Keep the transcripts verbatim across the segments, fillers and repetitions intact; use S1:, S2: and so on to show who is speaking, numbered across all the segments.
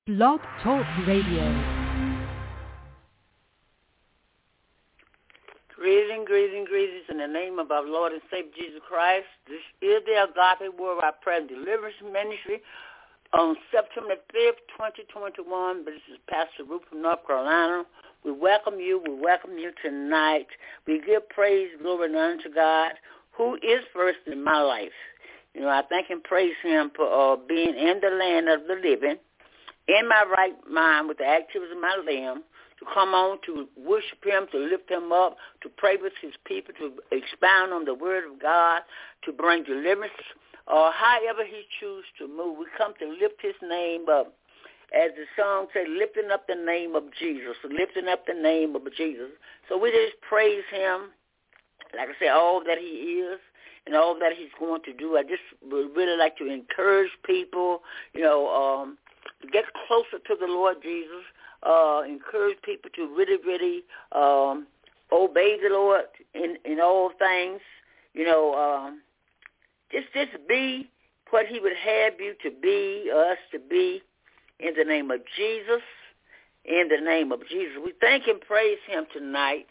S1: Blog Talk Radio.
S2: Greetings, greetings, greetings in the name of our Lord and Savior Jesus Christ. This is the Agape Worldwide Prayer and Deliverance Ministry on September fifth, twenty twenty-one. This is Pastor Ruth from North Carolina. We welcome you. We welcome you tonight. We give praise, glory, and honor to God, who is first in my life. You know, I thank and praise him for uh, being in the land of the living, in my right mind with the activities of my limb, to come on to worship him, to lift him up, to pray with his people, to expound on the word of God, to bring deliverance, or however he chooses to move. We come to lift his name up. As the song said, lifting up the name of Jesus, lifting up the name of Jesus. So we just praise him, like I said, all that he is and all that he's going to do. I just would really like to encourage people, you know, um, to get closer to the Lord Jesus, uh, encourage people to really, really um, obey the Lord in, in all things, you know, um, just, just be what he would have you to be, us to be, in the name of Jesus, in the name of Jesus. We thank and praise him tonight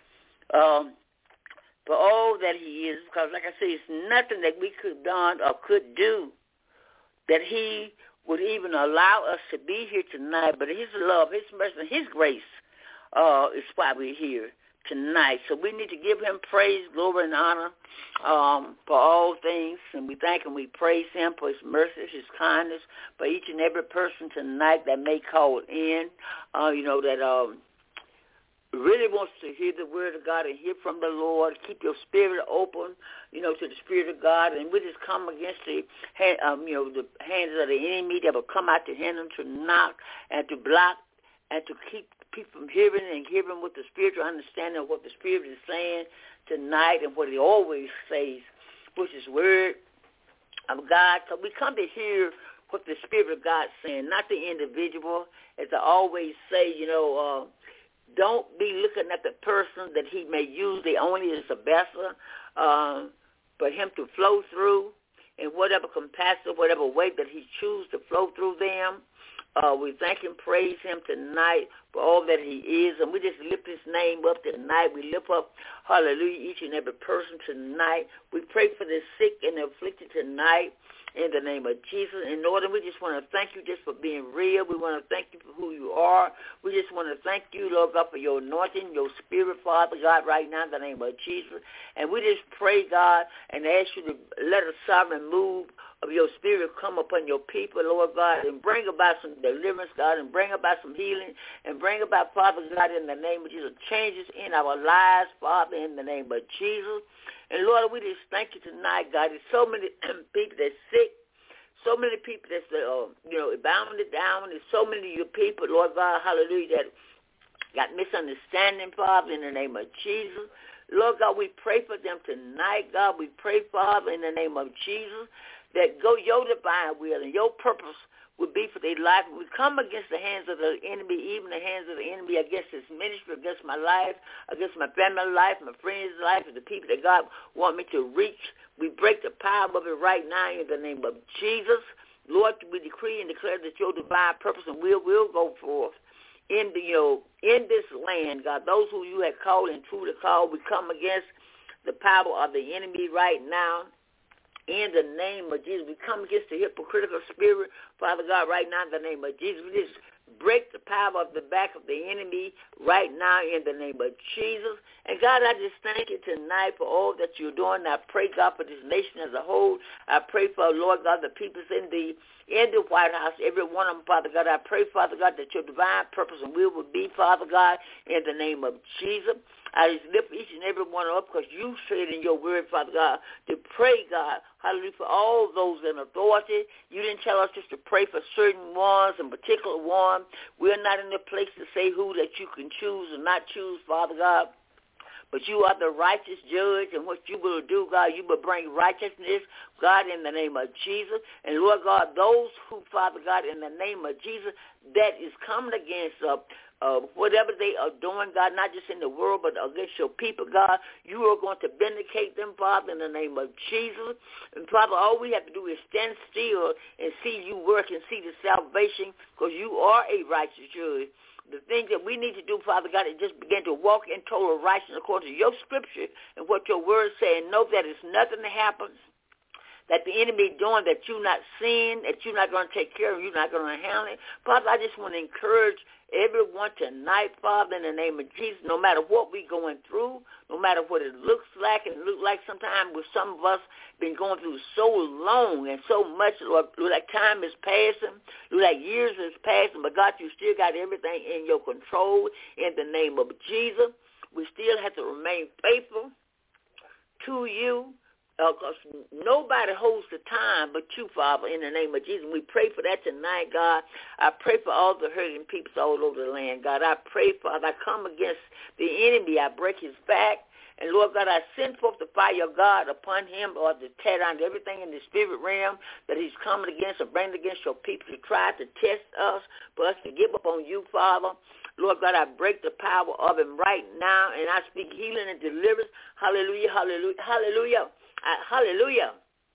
S2: um, for all that he is, because like I said, it's nothing that we could have done or could do that he would even allow us to be here tonight, but his love, his mercy, and his grace uh, is why we're here tonight. So we need to give him praise, glory, and honor um, for all things, and we thank and we praise him for his mercy, his kindness, for each and every person tonight that may call in, uh, you know, that um, really wants to hear the word of God and hear from the Lord. Keep your spirit open, you know, to the Spirit of God, and we just come against the, hand, um, you know, the hands of the enemy that will come out to hinder, to knock, and to block, and to keep people from hearing and hearing with the spiritual understanding of what the Spirit is saying tonight and what he always says, which is word of God. So we come to hear what the Spirit of God is saying, not the individual. As I always say, you know, uh, don't be looking at the person that he may use. They only as a vessel uh, for him to flow through in whatever capacity, whatever way that he chooses to flow through them. Uh, we thank and praise him tonight for all that he is, and we just lift his name up tonight. We lift up, hallelujah, each and every person tonight. We pray for the sick and the afflicted tonight in the name of Jesus. In order, we just want to thank you just for being real. We want to thank you for who you are. We just want to thank you, Lord God, for your anointing, your spirit, Father God, right now in the name of Jesus. And we just pray, God, and ask you to let a sovereign move of your spirit come upon your people, Lord God, and bring about some deliverance, God, and bring about some healing, and bring about, Father God, in the name of Jesus, changes in our lives, Father, in the name of Jesus. And, Lord, we just thank you tonight, God. There's so many people that's sick, so many people that's, uh, you know, bounded down. There's so many of your people, Lord God, hallelujah, that got misunderstanding, Father, in the name of Jesus. Lord God, we pray for them tonight, God. We pray, Father, in the name of Jesus, that go your divine will and your purpose would be for their life. We come against the hands of the enemy, even the hands of the enemy against his ministry, against my life, against my family life, my friends' life, and the people that God want me to reach. We break the power of it right now in the name of Jesus. Lord, we decree and declare that your divine purpose and will will go forth in the, you know, in this land, God. Those who you have called and truly called, we come against the power of the enemy right now. In the name of Jesus, we come against the hypocritical spirit, Father God, right now in the name of Jesus. We just break the power of the back of the enemy right now in the name of Jesus. And God, I just thank you tonight for all that you're doing. I pray, God, for this nation as a whole. I pray for, Lord God, the peoples in the in the White House, every one of them, Father God. I pray, Father God, that your divine purpose and will will be, Father God, in the name of Jesus. I just lift each and every one up because you said in your word, Father God, to pray, God, hallelujah, for all those in authority. You didn't tell us just to pray for certain ones and particular ones. We're not in the place to say who that you can choose or not choose, Father God. but you are the righteous judge, and what you will do, God, you will bring righteousness, God, in the name of Jesus. And, Lord God, those who, Father God, in the name of Jesus, that is coming against uh, uh, whatever they are doing, God, not just in the world, but against your people, God, you are going to vindicate them, Father, in the name of Jesus. And, Father, all we have to do is stand still and see you work and see the salvation, because you are a righteous judge. The things that we need to do, Father God, is just begin to walk in total righteousness according to your scripture and what your word says, and know that it's nothing that happens that the enemy doing that you're not seeing, that you're not going to take care of, you're not going to handle it. Father, I just want to encourage everyone tonight, Father, in the name of Jesus, no matter what we're going through, no matter what it looks like, and it looks like sometimes with some of us been going through so long and so much, Lord, like time is passing, like years is passing, but God, you still got everything in your control in the name of Jesus. We still have to remain faithful to you, because uh, nobody holds the time but you, Father, in the name of Jesus. We pray for that tonight, God. I pray for all the hurting people all over the land, God. I pray, Father, I come against the enemy. I break his back. And, Lord God, I send forth the fire of God upon him, or to tear down everything in the spirit realm that he's coming against or bringing against your people to try to test us, for us to give up on you, Father. Lord God, I break the power of him right now, and I speak healing and deliverance. Hallelujah, hallelujah, hallelujah. I, hallelujah.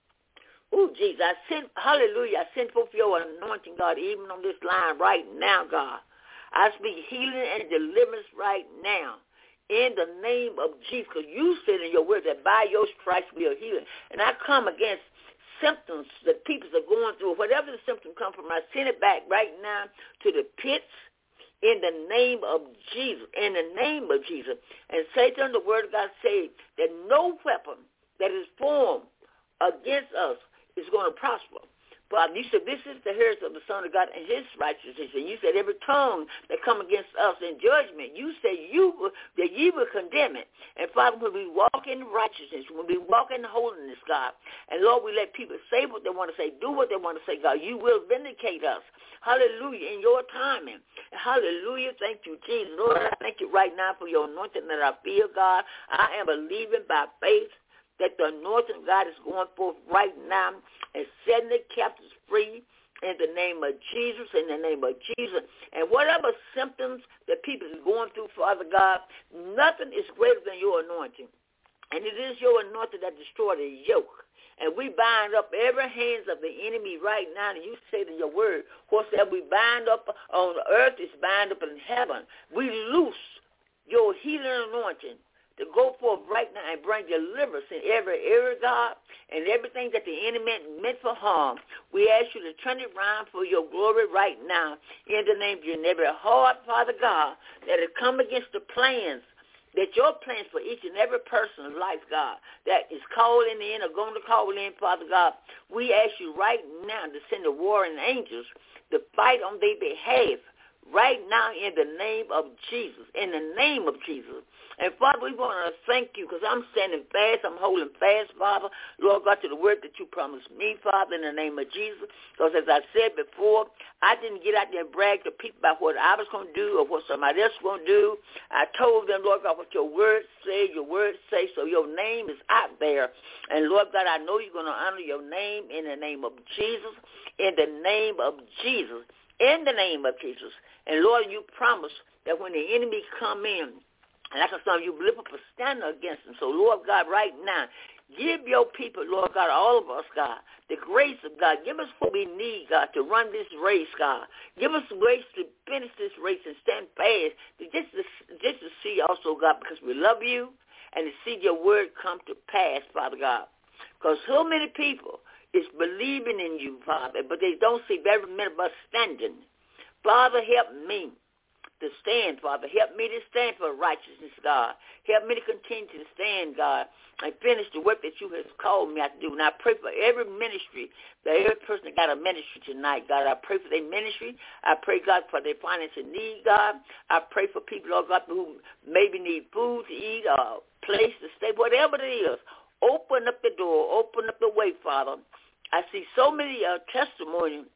S2: Oh, Jesus, I send, hallelujah, I send forth your anointing, God, even on this line right now, God. I speak healing and deliverance right now in the name of Jesus, because you said in your word that by your stripes we are healed. And I come against symptoms that people are going through. Whatever the symptom come from, I send it back right now to the pits in the name of Jesus, in the name of Jesus. And Satan, the word of God, says that no weapon that is formed against us is going to prosper. Father, you said this is the heritage of the Son of God and his righteousness. And you said every tongue that come against us in judgment, you said you that ye will condemn it. And Father, when we walk in righteousness, when we walk in holiness, God, and Lord, we let people say what they want to say, do what they want to say, God, you will vindicate us. Hallelujah, in your timing. Hallelujah, thank you, Jesus. Lord, I thank you right now for your anointing that I feel, God. I am believing by faith that the anointing of God is going forth right now and setting the captives free in the name of Jesus, in the name of Jesus. And whatever symptoms that people are going through, Father God, nothing is greater than your anointing. And it is your anointing that destroys the yoke. And we bind up every hands of the enemy right now. And you say in your word, whatsoever we bind up on the earth is bound up in heaven. We loose your healing anointing to go forth right now and bring deliverance in every area, God, and everything that the enemy meant for harm. We ask you to turn it around for your glory right now in the name of you. And every heart, Father God, that has come against the plans, that your plans for each and every person's life, God, that is calling in or going to call in, Father God, we ask you right now to send the warring angels to fight on their behalf right now in the name of Jesus, in the name of Jesus. And, Father, we want to thank you because I'm standing fast. I'm holding fast, Father, Lord God, to the word that you promised me, Father, in the name of Jesus. Because as I said before, I didn't get out there and brag to people about what I was going to do or what somebody else was going to do. I told them, Lord God, what your word say, your word say, so your name is out there. And, Lord God, I know you're going to honor your name in the name of Jesus, in the name of Jesus, in the name of Jesus. And, Lord, you promised that when the enemy come in, and like I said, you lift up a standard against them. So, Lord God, right now, give your people, Lord God, all of us, God, the grace of God. Give us what we need, God, to run this race, God. Give us grace to finish this race and stand fast, to just, to, just to see also, God, because we love you, and to see your word come to pass, Father God. Because so many people is believing in you, Father, but they don't see very many of us standing. Father, help me to stand, Father. Help me to stand for righteousness, God. Help me to continue to stand, God, and finish the work that you have called me out to do. And I pray for every ministry, that every person that got a ministry tonight, God. I pray for their ministry. I pray, God, for their financial need, God. I pray for people, Lord God, who maybe need food to eat or a place to stay, whatever it is. Open up the door. Open up the way, Father. I see so many uh, testimonies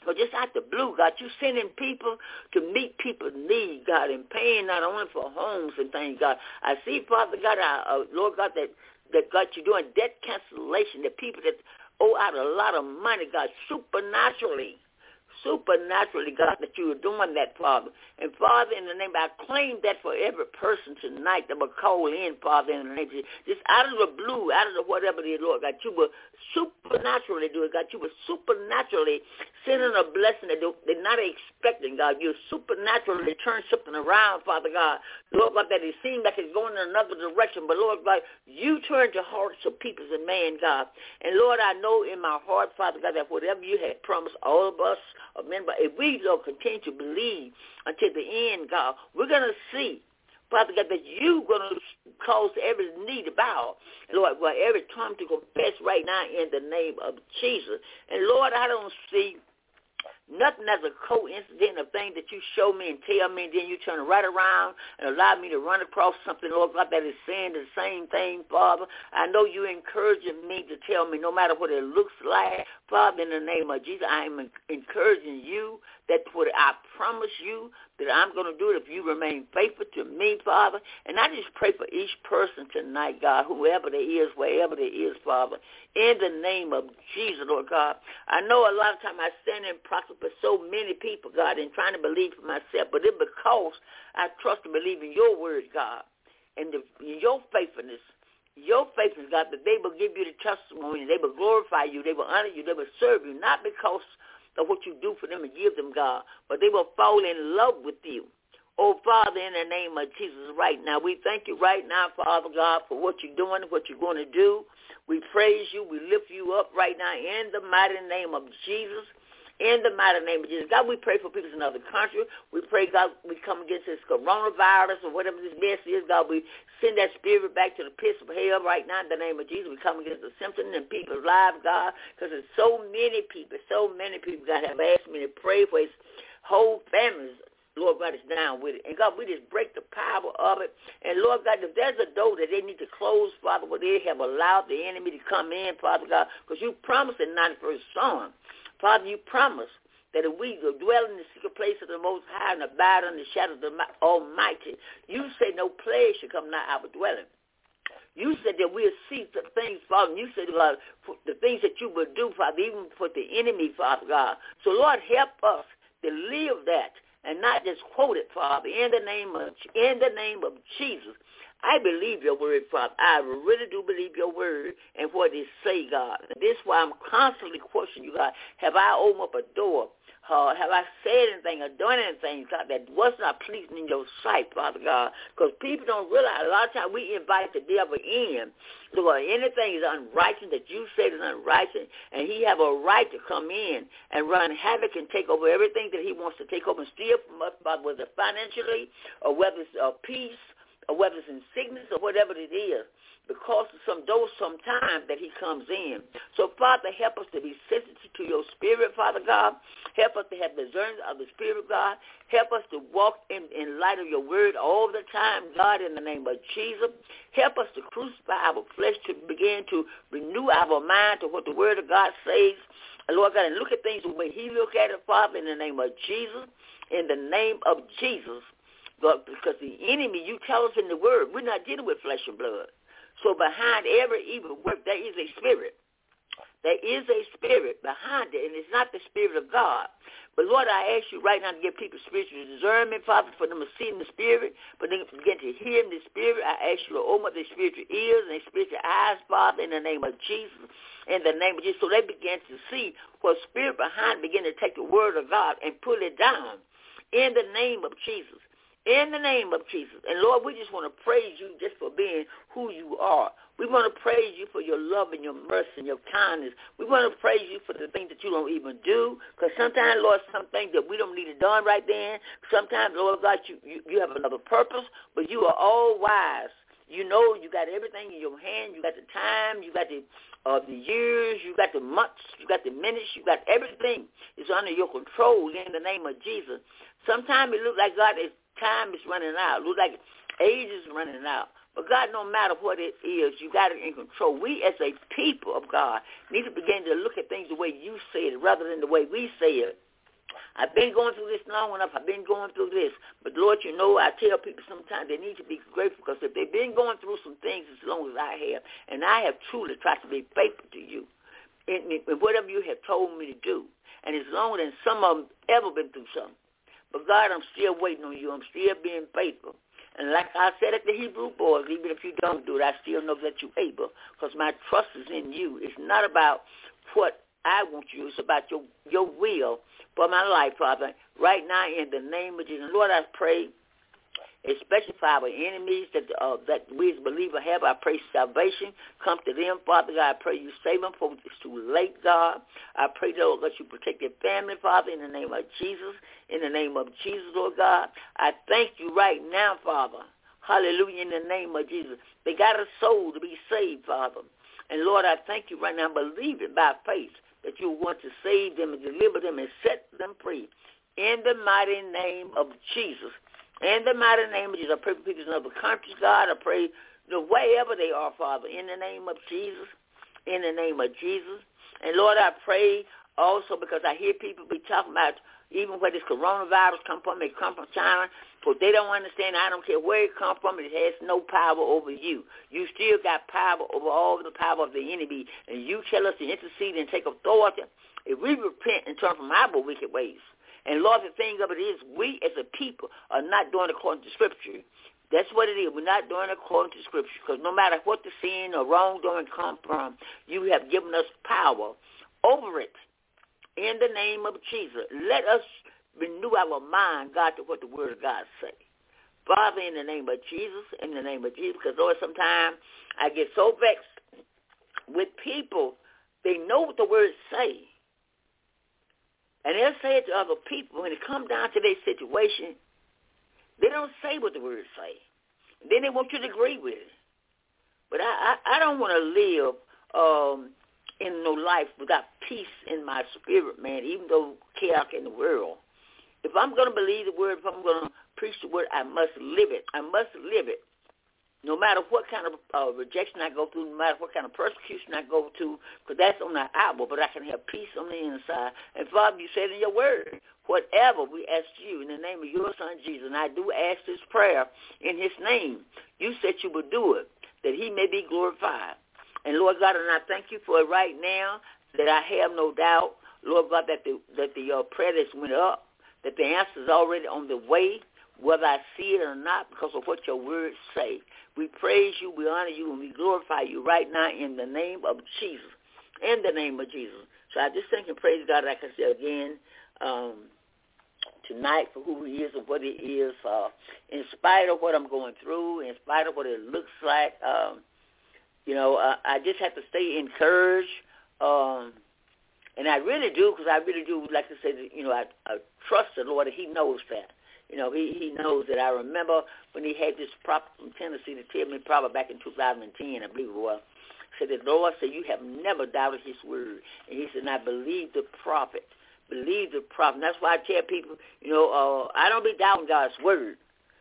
S2: Or just out the blue, God, you sending people to meet people's needs, God, and paying not only for homes and things, God. I see, Father God, I, uh, Lord God, that, that, God, you're doing debt cancellation, that people that owe out a lot of money, God, supernaturally. Supernaturally, God, that you are doing that, Father. And, Father, in the name, I claim that for every person tonight that will call in, Father, in the name of Jesus. Just out of the blue, out of the whatever it is, Lord, God, you will supernaturally do it, God. You will supernaturally send in a blessing that they're not expecting, God. You supernaturally turn something around, Father God. Lord God, that it seems like it's going in another direction, but, Lord God, you turn the hearts of people and man, God. And, Lord, I know in my heart, Father God, that whatever you had promised all of us, remember, if we, Lord, continue to believe until the end, God, we're going to see, Father God, that you're going to cause every knee to bow, Lord, well, every tongue to confess right now in the name of Jesus. And, Lord, I don't see nothing as a coincidence of things that you show me and tell me, and then you turn right around and allow me to run across something, Lord God, that is saying the same thing, Father. I know you're encouraging me to tell me no matter what it looks like, Father, in the name of Jesus, I am encouraging you that what I promise you that I'm going to do it if you remain faithful to me, Father. And I just pray for each person tonight, God, whoever they is, wherever they is, Father, in the name of Jesus, Lord God. I know a lot of times I stand in proxy for so many people, God, and trying to believe for myself, but it's because I trust and believe in your word, God, and the, your faithfulness. Your faithfulness, God, that they will give you the testimony, they will glorify you, they will honor you, they will serve you, not because of what you do for them and give them, God, but they will fall in love with you. Oh, Father, in the name of Jesus, right now, we thank you right now, Father God, for what you're doing, what you're going to do. We praise you. We lift you up right now in the mighty name of Jesus. In the mighty name of Jesus. God, we pray for people in other countries. We pray, God, we come against this coronavirus or whatever this mess is. God, we send that spirit back to the pits of hell right now in the name of Jesus. We come against the symptoms in people's lives, God, because there's so many people, so many people, God, have asked me to pray for his whole families. Lord God is down with it. And, God, we just break the power of it. And, Lord God, if there's a door that they need to close, Father, where they have allowed the enemy to come in, Father God, because you promised in ninety-first Psalm, Father, you promised that if we go dwell in the secret place of the Most High and abide under the shadow of the Almighty, you say no plague should come nigh our dwelling. You said that we'll see the things, Father. You said, God, the things that you will do, Father, even for the enemy, Father God. So, Lord, help us to live that and not just quote it, Father, in the name of in the name of Jesus. I believe your word, Father. I really do believe your word and what it say, God. And this is why I'm constantly questioning you, God. Have I opened up a door? Uh, have I said anything or done anything, God, that was not pleasing in your sight, Father God? Because people don't realize a lot of times we invite the devil in. So uh, anything is unrighteous that you said is unrighteous, and he have a right to come in and run havoc and take over everything that he wants to take over and steal from us, whether it's financially or whether it's uh, peace, or whether it's in sickness or whatever it is, because of some dose, some time that he comes in. So, Father, help us to be sensitive to your spirit, Father God. Help us to have discernment of the Spirit, God. Help us to walk in, in light of your word all the time, God, in the name of Jesus. Help us to crucify our flesh, to begin to renew our mind to what the word of God says. And Lord God, and look at things the way he look at it, Father, in the name of Jesus. In the name of Jesus. God, because the enemy, you tell us in the word, we're not dealing with flesh and blood. So behind every evil work, there is a spirit. There is a spirit behind it, and it's not the spirit of God. But, Lord, I ask you right now to give people spiritual discernment, Father, for them to see in the spirit, for them to begin to hear in the spirit. I ask you to open up their spiritual ears and their spiritual eyes, Father, in the name of Jesus, in the name of Jesus, so they begin to see what spirit behind begin to take the word of God and pull it down in the name of Jesus. In the name of Jesus. And, Lord, we just want to praise you just for being who you are. We want to praise you for your love and your mercy and your kindness. We want to praise you for the things that you don't even do. Because sometimes, Lord, some things that we don't need it done right then. Sometimes, Lord God, you, you, you have another purpose, but you are all wise. You know you got everything in your hand. You got the time. You got the uh, the years. You got the months. You got the minutes. You got everything. It's under your control in the name of Jesus. Sometimes it looks like God is time is running out. It looks like age is running out. But, God, no matter what it is, you got it in control. We as a people of God need to begin to look at things the way you say it rather than the way we say it. I've been going through this long enough. I've been going through this. But, Lord, you know, I tell people sometimes they need to be grateful because if they've been going through some things as long as I have, and I have truly tried to be faithful to you in, in whatever you have told me to do, and it's longer than some of them ever been through something. But, God, I'm still waiting on you. I'm still being faithful. And like I said at the Hebrew boys, even if you don't do it, I still know that you're able because my trust is in you. It's not about what I want you. It's about your, your will for my life, Father. Right now, in the name of Jesus. Lord, I pray, especially for our enemies that uh, that we as believers have. I pray salvation come to them, Father God. I pray you save them before it's too late, God. I pray, Lord, that you protect their family, Father, in the name of Jesus. In the name of Jesus, Lord God. I thank you right now, Father. Hallelujah, in the name of Jesus. They got a soul to be saved, Father. And, Lord, I thank you right now. I believe it by faith that you want to save them and deliver them and set them free. In the mighty name of Jesus. In the mighty name of Jesus, I pray for people in other countries, God. I pray the wherever they are, Father, in the name of Jesus, in the name of Jesus. And, Lord, I pray also because I hear people be talking about even where this coronavirus come from, it come from China, but they don't understand. I don't care where it come from. It has no power over you. You still got power over all the power of the enemy, and you tell us to intercede and take authority if we repent and turn from our wicked ways. And, Lord, the thing of it is, we as a people are not doing according to Scripture. That's what it is. We're not doing according to Scripture because no matter what the sin or wrongdoing come from, you have given us power over it. In the name of Jesus, let us renew our mind, God, to what the Word of God say. Father, in the name of Jesus, in the name of Jesus, because, Lord, sometimes I get so vexed with people. They know what the words say. And they'll say it to other people. When it comes down to their situation, they don't say what the words say. And then they want you to agree with it. But I, I, I don't want to live um, in no life without peace in my spirit, man, even though chaos in the world. If I'm going to believe the word, if I'm going to preach the word, I must live it. I must live it. No matter what kind of uh, rejection I go through, no matter what kind of persecution I go to, because that's on the outward, but I can have peace on the inside. And, Father, you said in your word, whatever we ask you in the name of your Son, Jesus, and I do ask this prayer in his name, you said you would do it, that he may be glorified. And, Lord God, and I thank you for it right now, that I have no doubt, Lord God, that the, that the uh, prayer that's went up, that the answer is already on the way, whether I see it or not, because of what your words say. We praise you, we honor you, and we glorify you right now in the name of Jesus. In the name of Jesus. So I just thank and praise God, like I said again, um, tonight for who he is and what he is. Uh, in spite of what I'm going through, in spite of what it looks like, um, you know, uh, I just have to stay encouraged. Um, and I really do, because I really do, like I said, you know, I, I trust the Lord, and he knows that. You know, he, he knows that. I remember when he had this prophet from Tennessee to tell me probably back in two thousand ten, I believe it was, said the Lord said, you have never doubted his word. And he said, now believe the prophet. Believe the prophet. And that's why I tell people, you know, uh, I don't be doubting God's word.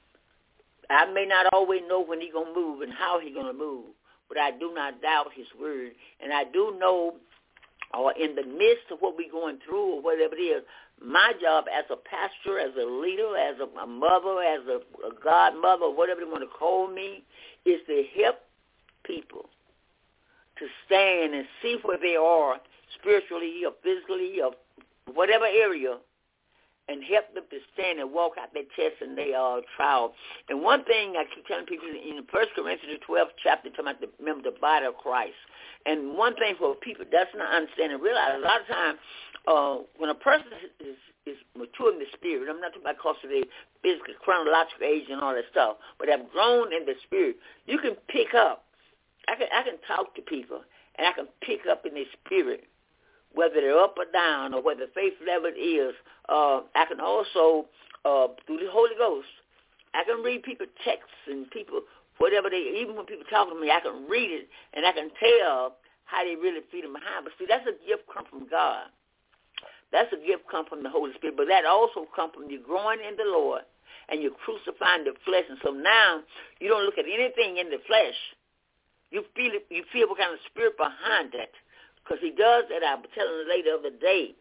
S2: I may not always know when he's going to move and how he's going to move, but I do not doubt his word. And I do know, or in the midst of what we're going through or whatever it is, my job as a pastor, as a leader, as a, a mother, as a, a godmother, whatever they want to call me, is to help people to stand and see where they are spiritually or physically or whatever area, and help them to stand and walk out their test and their uh, trial. And one thing I keep telling people in First Corinthians twelfth chapter, talking about the, remember the body of Christ. And one thing for people that's not understand and realize, a lot of times uh, when a person is, is mature in the spirit, I'm not talking about because of their physical, chronological age and all that stuff, but have grown in the spirit, you can pick up. I can I can talk to people, and I can pick up in their spirit, whether they're up or down or whether faith level is. Uh, I can also, uh, through the Holy Ghost, I can read people texts and people, whatever they, even when people talk to me, I can read it, and I can tell how they really feel behind. But see, that's a gift come from God. That's a gift come from the Holy Spirit. But that also comes from you growing in the Lord and you're crucifying the flesh. And so now you don't look at anything in the flesh. You feel it, you feel what kind of spirit behind that. Because he does that. I was telling the lady the other day.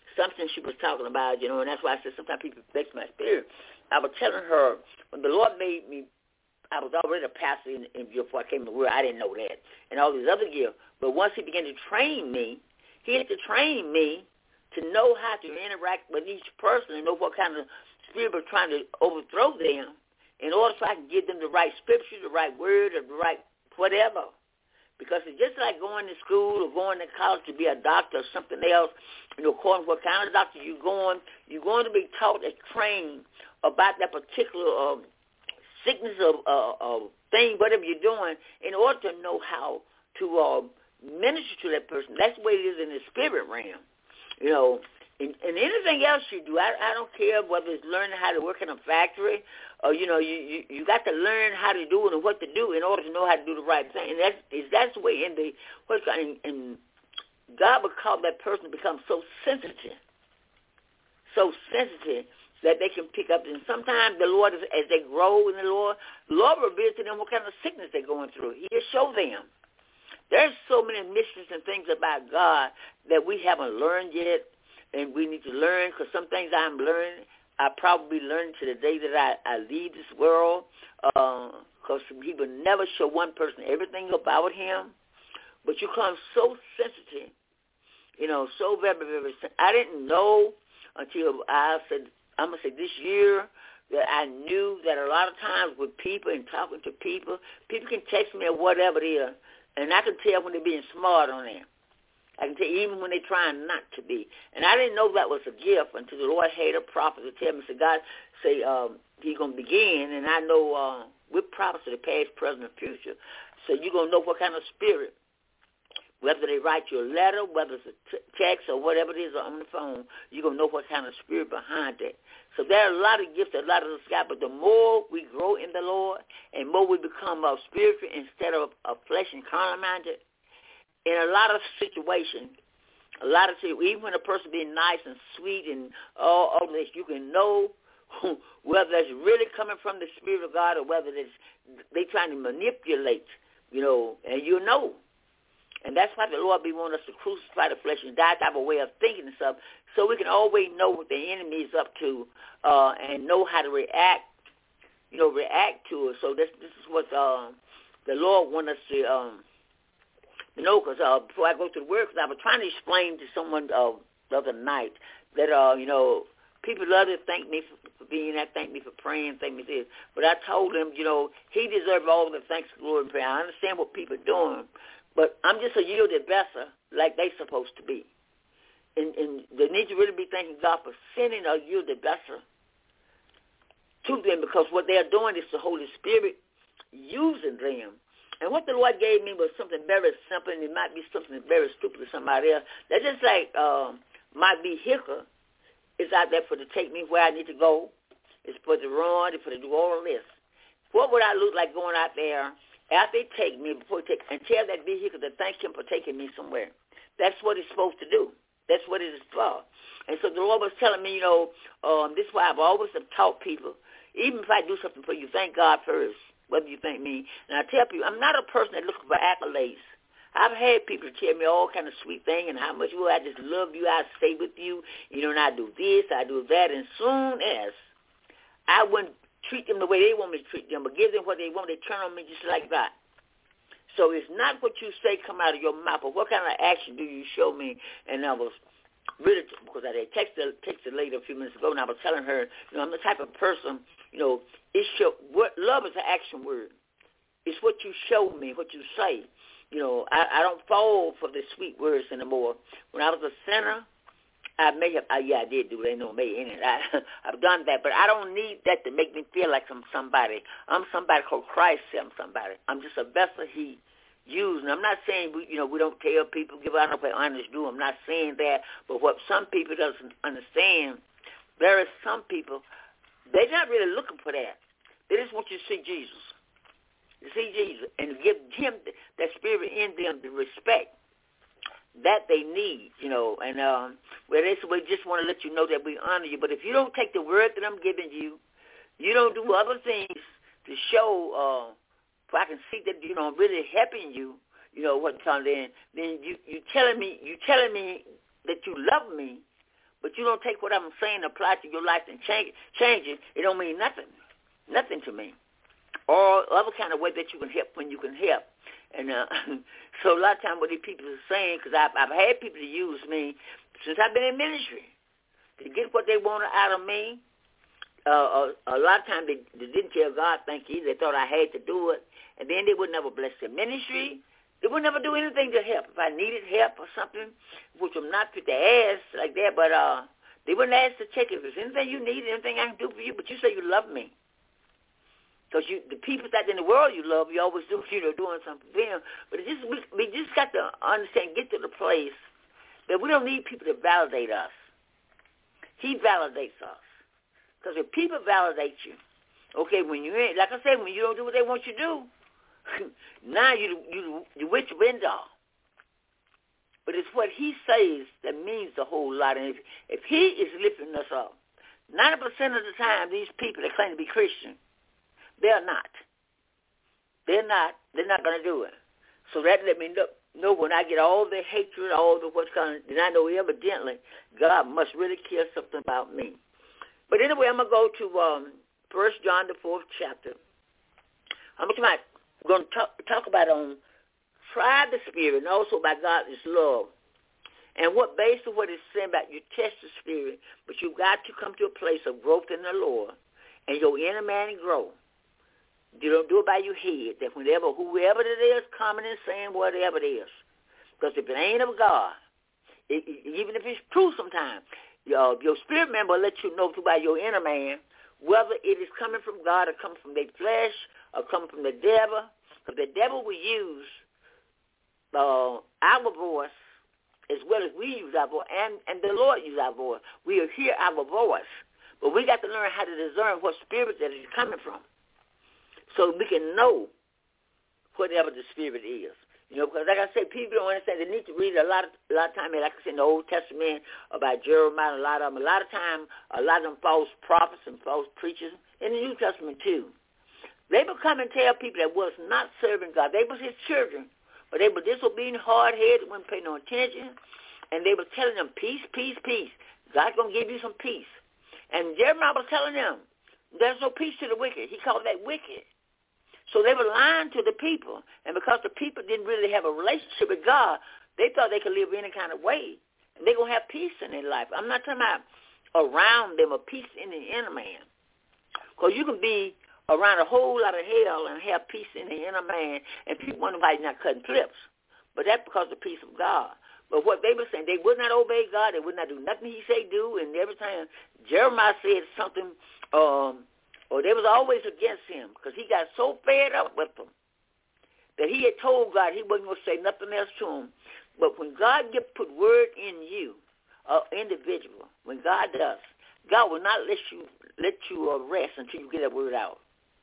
S2: something she was talking about, you know, and that's why I said sometimes people vex my spirit. I was telling her, when the Lord made me, I was already a pastor in, in before I came to the world. I didn't know that, and all these other gifts. But once he began to train me, he had to train me to know how to interact with each person and know what kind of spirit was trying to overthrow them in order so I can give them the right scripture, the right word, or the right whatever. Because it's just like going to school or going to college to be a doctor or something else, you know, according to what kind of doctor you're going, you're going to be taught and trained about that particular uh, sickness or uh, uh, thing, whatever you're doing, in order to know how to uh, minister to that person. That's the way it is in the spirit realm. You know, and, and anything else you do, I, I don't care whether it's learning how to work in a factory or, you know, you, you, you got to learn how to do it and what to do in order to know how to do the right thing. And that's, is, that's the way in the, what's and, and God would cause that person to become so sensitive, so sensitive that they can pick up. And sometimes the Lord, is, as they grow in the Lord, the Lord reveals to them what kind of sickness they're going through. He'll show them. There's so many mysteries and things about God that we haven't learned yet, and we need to learn, because some things I'm learning, I probably learn to the day that I, I leave this world, because uh, he will never show one person everything about him, but you become so sensitive, you know, so very, very sensitive. I didn't know until I said, I'm going to say this year, that I knew that a lot of times with people and talking to people, people can text me or whatever it is, and I can tell when they're being smart on them. I can tell even when they're trying not to be. And I didn't know that was a gift until the Lord had a prophet to tell me, say, God, say, um, he's going to begin, and I know uh, we're prophets of the past, present, and future. So you're going to know what kind of spirit, whether they write you a letter, whether it's a t- text or whatever it is on the phone, you're going to know what kind of spirit behind it. So there are a lot of gifts, a lot of the sky, but the more we grow in the Lord and more we become uh, spiritual instead of uh, flesh and carnal-minded, in a lot of situations, a lot of situations, even when a person being nice and sweet and all, all this, you can know whether it's really coming from the Spirit of God or whether it's, they trying to manipulate, you know, and you know. And that's why the Lord be wanting us to crucify the flesh and die type of way of thinking and stuff, so we can always know what the enemy is up to uh, and know how to react, you know, react to it. So this this is what uh, the Lord wants us to um, know. Because uh, before I go to the word, because I was trying to explain to someone uh, the other night that, uh, you know, people love to thank me for, for being there, thank me for praying, thank me for this. But I told them, you know, he deserves all the thanks, glory, and prayer. I understand what people are doing. But I'm just a yielded vessel like they supposed to be. And, and they need to really be thanking God for sending a yielded vessel to them, because what they're doing is the Holy Spirit using them. And what the Lord gave me was something very simple, and it might be something very stupid to somebody else. That's just like um, my vehicle is out there for to take me where I need to go. It's for to run, it's for to do all of this. What would I look like going out there after they take me, before they take, and tell that vehicle to thank him for taking me somewhere? That's what it's supposed to do. That's what it is for. And so the Lord was telling me, you know, um, this is why I've always have taught people, even if I do something for you, thank God first, whether you thank me. And I tell people, I'm not a person that looks for accolades. I've had people tell me all kind of sweet things and how much, well, I just love you, I stay with you, you know, and I do this, I do that. And soon as I wouldn't treat them the way they want me to treat them, but give them what they want, they turn on me just like that. So it's not what you say come out of your mouth, but what kind of action do you show me? And I was really, because I had texted, texted later a few minutes ago, and I was telling her, you know, I'm the type of person, you know, it's show, what, love is an action word. It's what you show me, what you say. You know, I, I don't fall for the sweet words anymore. When I was a sinner, I may have, uh, yeah, I did do it. Ain't no me in it. I, I've done that, but I don't need that to make me feel like I'm somebody. I'm somebody called Christ. I'm somebody. I'm just a vessel he used. And I'm not saying, we, you know, we don't tell people, give honor where honor is due. I'm not saying that. But what some people doesn't understand, there are some people, they're not really looking for that. They just want you to see Jesus. To see Jesus and give him that spirit in them, the respect that they need, you know, and um, well, this, we just want to let you know that we honor you. But if you don't take the word that I'm giving you, you don't do other things to show, uh, so I can see that, you know, I'm really helping you, you know, what time then, then you you telling me, you telling me that you love me, but you don't take what I'm saying, apply it to your life, and change it, change it, it don't mean nothing, nothing to me. Or other kind of way that you can help when you can help. And uh, so a lot of times what these people are saying, because I've, I've had people to use me since I've been in ministry to get what they wanted out of me. Uh, a, a lot of times they, they didn't tell God thank you. They thought I had to do it. And then they would never bless their ministry. They would never do anything to help. If I needed help or something, which I'm not fit to ask like that, but uh, they wouldn't ask to check if there's anything you need, anything I can do for you, but you say you love me. Because you, the people that in the world you love, you always do, you know, doing something for them. But it just, we, we just got to understand, get to the place that we don't need people to validate us. He validates us. Because if people validate you, okay, when you ain't, like I said, when you don't do what they want you to do, now you you you with your window. But it's what he says that means a whole lot. And if, if he is lifting us up, ninety percent of the time, these people that claim to be Christian, they're not. They're not. They're not going to do it. So that let me know, know when I get all the hatred, all the what's coming, then I know evidently God must really care something about me. But anyway, I'm going to go to um, First John, the fourth chapter. I'm going to talk, talk about on try the Spirit and also about God's love. And what based on what it's saying about you test the Spirit, but you've got to come to a place of growth in the Lord and your inner man grow. You don't do it by your head. That whenever, whoever it is, coming and saying whatever it is. Because if it ain't of God, it, it, even if it's true sometimes, your, your spirit man will let you know through by your inner man whether it is coming from God or coming from their flesh or coming from the devil. Because the devil will use uh, our voice as well as we use our voice, and, and the Lord use our voice. We'll hear our voice. But we got to learn how to discern what spirit that is coming from, so we can know whatever the spirit is. You know, because like I said, people don't understand. They need to read a lot of, a lot of time, like I said, in the Old Testament about Jeremiah, a lot of them. A lot of time, a lot of them false prophets and false preachers in the New Testament too. They would come and tell people that was not serving God. They was his children, but they were disobedient, hard-headed, wouldn't pay no attention, and they were telling them, peace, peace, peace. God's going to give you some peace. And Jeremiah was telling them, there's no peace to the wicked. He called that wicked. So they were lying to the people. And because the people didn't really have a relationship with God, they thought they could live any kind of way. And they're going to have peace in their life. I'm not talking about around them or peace in the inner man. Because you can be around a whole lot of hell and have peace in the inner man, and people wonder why you're not cutting clips. But that's because of the peace of God. But what they were saying, they would not obey God. They would not do nothing he said do. And every time Jeremiah said something, um, or they was always against him because he got so fed up with them that he had told God he wasn't going to say nothing else to him. But when God get put word in you, uh, individual, when God does, God will not let you let you uh, rest until you get that word out.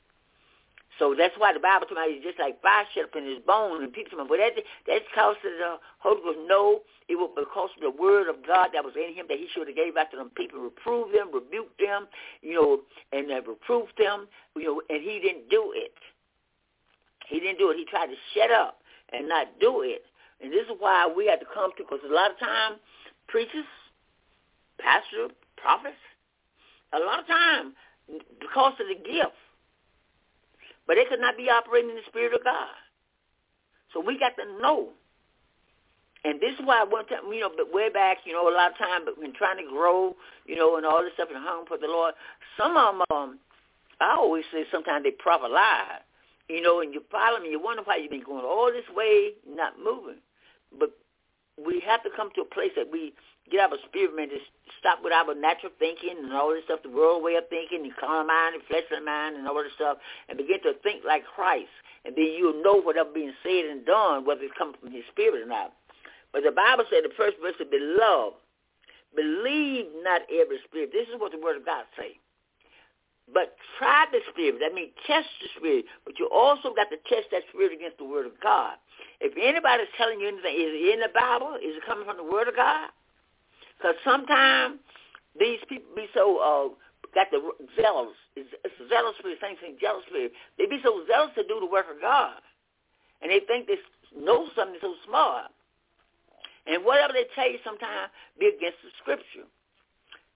S2: So that's why the Bible talks about it's just like fire shut up in his bones, and people say, but that, that's because the Holy Ghost. No, it was because of the word of God that was in him that he should have gave out to them people, reprove them, rebuke them, you know, and uh, reprove them, you know, and he didn't do it. He didn't do it. He tried to shut up and not do it. And this is why we have to come to, because a lot of time, preachers, pastors, prophets, a lot of time, because of the gift, but they could not be operating in the Spirit of God. So we got to know. And this is why one time, you know, but way back, you know, a lot of time, but when trying to grow, you know, and all this stuff and hung for the Lord, some of them, um, I always say sometimes they prophet lie, you know, and you follow me, you wonder why you've been going all this way, not moving. But we have to come to a place that we get our spirit man to stop with our natural thinking and all this stuff, the world way of thinking, the carnal mind and fleshly mind and all this stuff, and begin to think like Christ. And then you'll know whatever being said and done, whether it's coming from his spirit or not. But the Bible said the first verse is, beloved, believe not every spirit. This is what the word of God say. But try the spirit. That means test the spirit. But you also got to test that spirit against the word of God. If anybody's telling you anything, is it in the Bible? Is it coming from the word of God? Because sometimes these people be so, uh, got the zealous. It's, it's a zealous spirit, same thing, jealous spirit. They be so zealous to do the work of God. And they think they know something so smart. And whatever they tell you sometimes be against the scripture.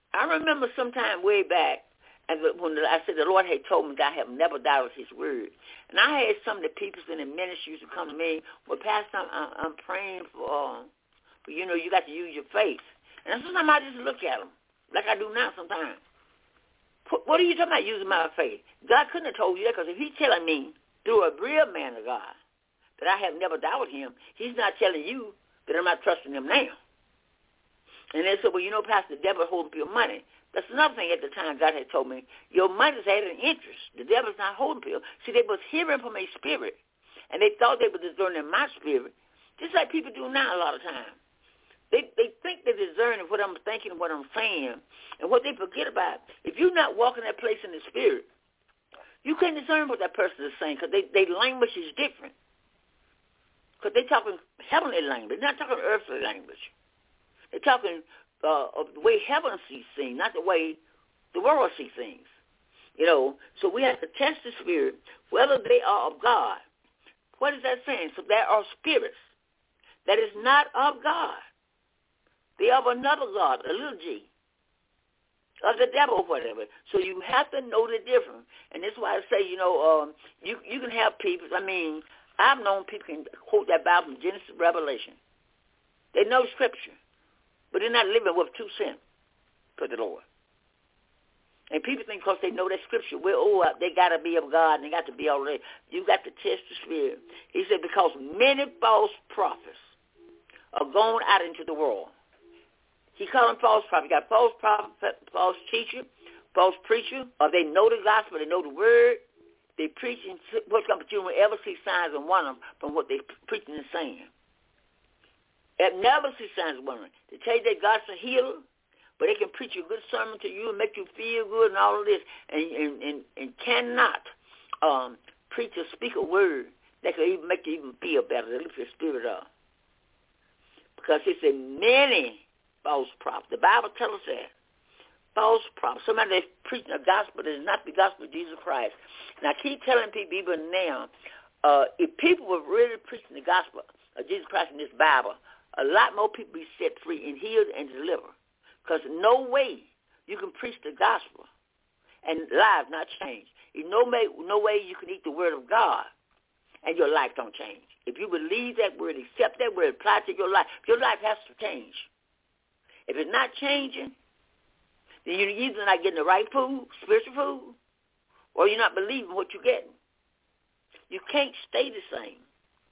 S2: I remember sometime way back, and when I said the Lord had told me that I have never doubted his word. And I had some of the people in the ministry used to come to me, well, Pastor, I'm, I'm praying for, uh, for, you know, you got to use your faith. And sometimes I just look at them, like I do now sometimes. What are you talking about using my faith? God couldn't have told you that, because if he's telling me through a real man of God that I have never doubted him, he's not telling you that I'm not trusting him now. And they said, well, you know, Pastor, the devil holding your money. That's another thing at the time God had told me. Your money's had an interest. The devil's not holding people. See, they was hearing from a spirit, and they thought they were discerning my spirit, just like people do now a lot of times. They they think they're discerning what I'm thinking and what I'm saying, and what they forget about, if you're not walking that place in the spirit, you can't discern what that person is saying, because they, they language is different. Because they're talking heavenly language, they're not talking earthly language. They're talking uh, of the way heaven sees things, not the way the world sees things. You know, so we have to test the spirit, whether they are of God. What is that saying? So there are spirits that is not of God. They are of another God, a little g, of the devil or whatever. So you have to know the difference. And that's why I say, you know, um, you you can have people, I mean, I've known people can quote that Bible from Genesis to Revelation. They know Scripture, but they're not living with two cents for the Lord. And people think because they know that Scripture, well, oh, they got to be of God and they got to be all that. You got to test the Spirit. He said, because many false prophets are going out into the world. He called them false prophets. You got false prophet, false teacher, false preacher, or they know the gospel, they know the word. They preaching what's going to, but you will ever see signs and wonders from what they preaching and saying. And never see signs and wonders. They tell you that God's a healer, but they can preach a good sermon to you and make you feel good and all of this, and and, and, and cannot um, preach or speak a word that can even make you even feel better, to lift your spirit up. Because he said many false prophets. The Bible tells us that. False prophets. Somebody that's preaching a gospel that is not the gospel of Jesus Christ. And I keep telling people even now, uh, if people were really preaching the gospel of Jesus Christ in this Bible, a lot more people be set free and healed and delivered. Because no way you can preach the gospel and lives not change. There's no way, no way you can eat the word of God and your life don't change. If you believe that word, accept that word, apply it to your life, your life has to change. If it's not changing, then you're either not getting the right food, spiritual food, or you're not believing what you're getting. You can't stay the same.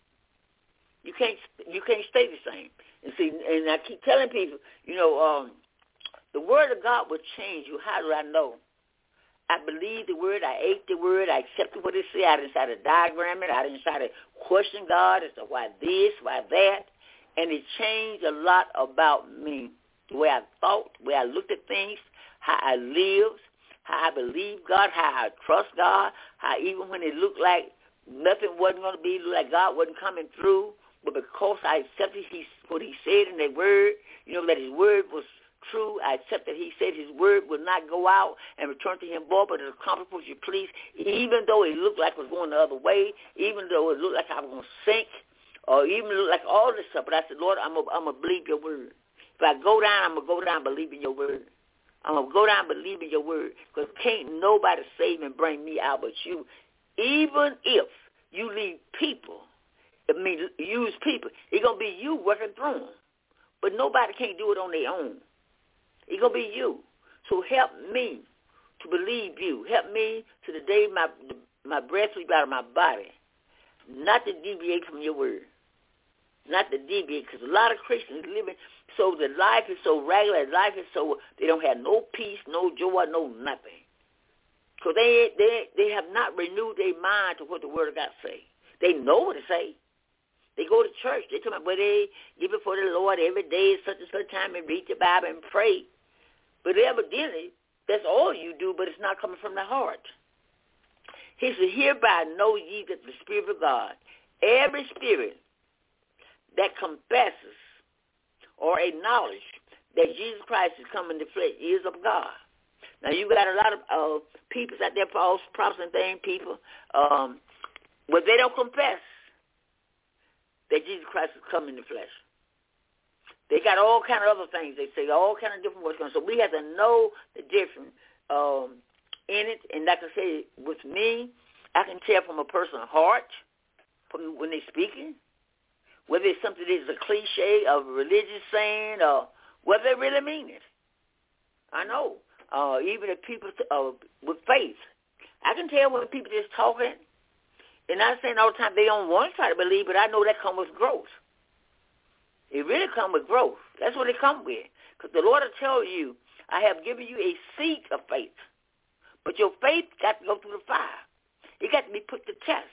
S2: You can't you can't stay the same. And see, and I keep telling people, you know, um, the word of God will change you. How do I know? I believe the word. I ate the word. I accepted what it said. I didn't try to diagram it. I didn't try to question God as to why this, why that. And it changed a lot about me, the way I thought, the way I looked at things, how I lived, how I believed God, how I trust God, how even when it looked like nothing wasn't going to be, looked like God wasn't coming through, but because I accepted he, what he said in that word, you know, that his word was true, I accepted he said his word would not go out and return to him void, but it accomplished what you please, even though it looked like it was going the other way, even though it looked like I was going to sink, or even looked like all this stuff. But I said, Lord, I'm going to believe your word. If I go down, I'm going to go down believing your word. I'm going to go down believing your word, because can't nobody save and bring me out but you. Even if you leave people, I mean, use people, it's going to be you working through them. But nobody can't do it on their own. It's going to be you. So help me to believe you. Help me to the day my my breath sweeps out of my body, not to deviate from your word. Not to deviate, because a lot of Christians living so that life is so regular, life is so, they don't have no peace, no joy, no nothing. So they they they have not renewed their mind to what the word of God say. They know what it say. They go to church. They come up where they give it for the Lord every day at such and such time and read the Bible and pray. But evidently, that's all you do, but it's not coming from the heart. He said, hereby know ye that the Spirit of God, every spirit that confesses or acknowledges that Jesus Christ is come in the flesh is of God. Now, you got a lot of uh, people out there, false prophets and things, people, um, but they don't confess that Jesus Christ has come in the flesh. They got all kind of other things. They say all kind of different words. So we have to know the difference um, in it. And like I say, with me, I can tell from a person's heart from when they're speaking, whether it's something that is a cliche of a religious saying or whether they really mean it. I know. Uh, even if people uh, with faith, I can tell when people just talking, and I'm saying all the time they don't want to try to believe, but I know that comes with growth. It really comes with growth. That's what it comes with. Because the Lord will tell you, I have given you a seed of faith, but your faith got to go through the fire. It got to be put to test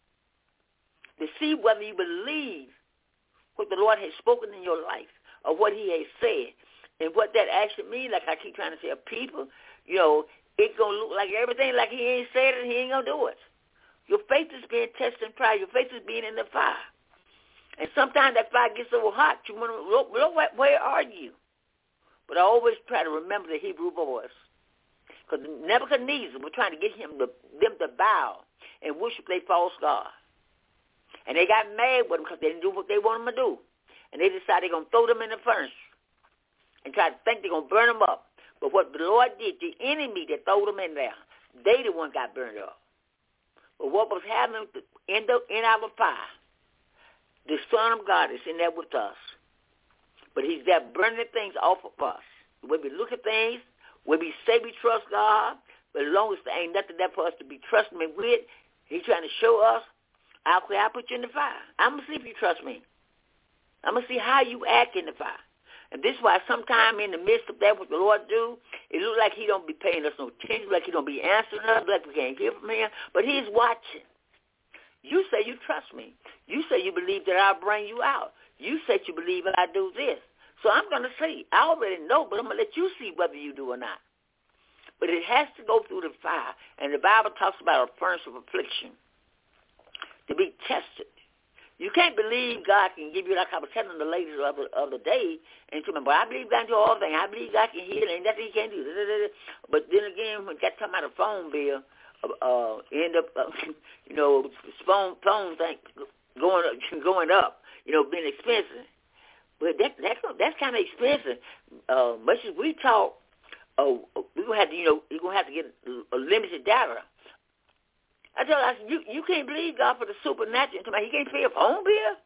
S2: to see whether you believe what the Lord has spoken in your life or what he has said. And what that actually means, like I keep trying to tell people, you know, it's going to look like everything like he ain't said it, he ain't going to do it. Your faith is being tested and tried. Your faith is being in the fire. And sometimes that fire gets so hot, you want to look, look, where are you? But I always try to remember the Hebrew boys. Because Nebuchadnezzar was trying to get him to, them to bow and worship their false god. And they got mad with them because they didn't do what they wanted them to do. And they decided they're going to throw them in the furnace and try to think they're going to burn them up. But what the Lord did, the enemy that threw them in there, they the one got burned up. But what was happening in, the, in our fire, the Son of God is in there with us. But he's there burning things off of us. When we look at things, when we say we trust God, but as long as there ain't nothing there for us to be trusting him with, he's trying to show us, I'll, I'll put you in the fire. I'm going to see if you trust me. I'm going to see how you act in the fire. And this is why sometime in the midst of that, what the Lord do, it looks like he don't be paying us no attention, like he don't be answering us, like we can't hear from him, but he's watching. You say you trust me. You say you believe that I'll bring you out. You say you believe that I do this. So I'm going to see. I already know, but I'm going to let you see whether you do or not. But it has to go through the fire. And the Bible talks about a furnace of affliction to be tested. You can't believe God can give you, like I was telling the ladies of the other day, and she said, well, I believe God can do all things. I believe God can heal, and nothing he can't do. But then again, when that talking about a phone bill, uh, end up, uh, you know, phone phone thing going up, going up, you know, being expensive. But that, that that's kind of expensive. Uh, much as we talk, uh, we're gonna have to, you know, you're gonna have to get a limited data. I tell you, I said, you, you can't believe God for the supernatural. He can't pay a phone bill?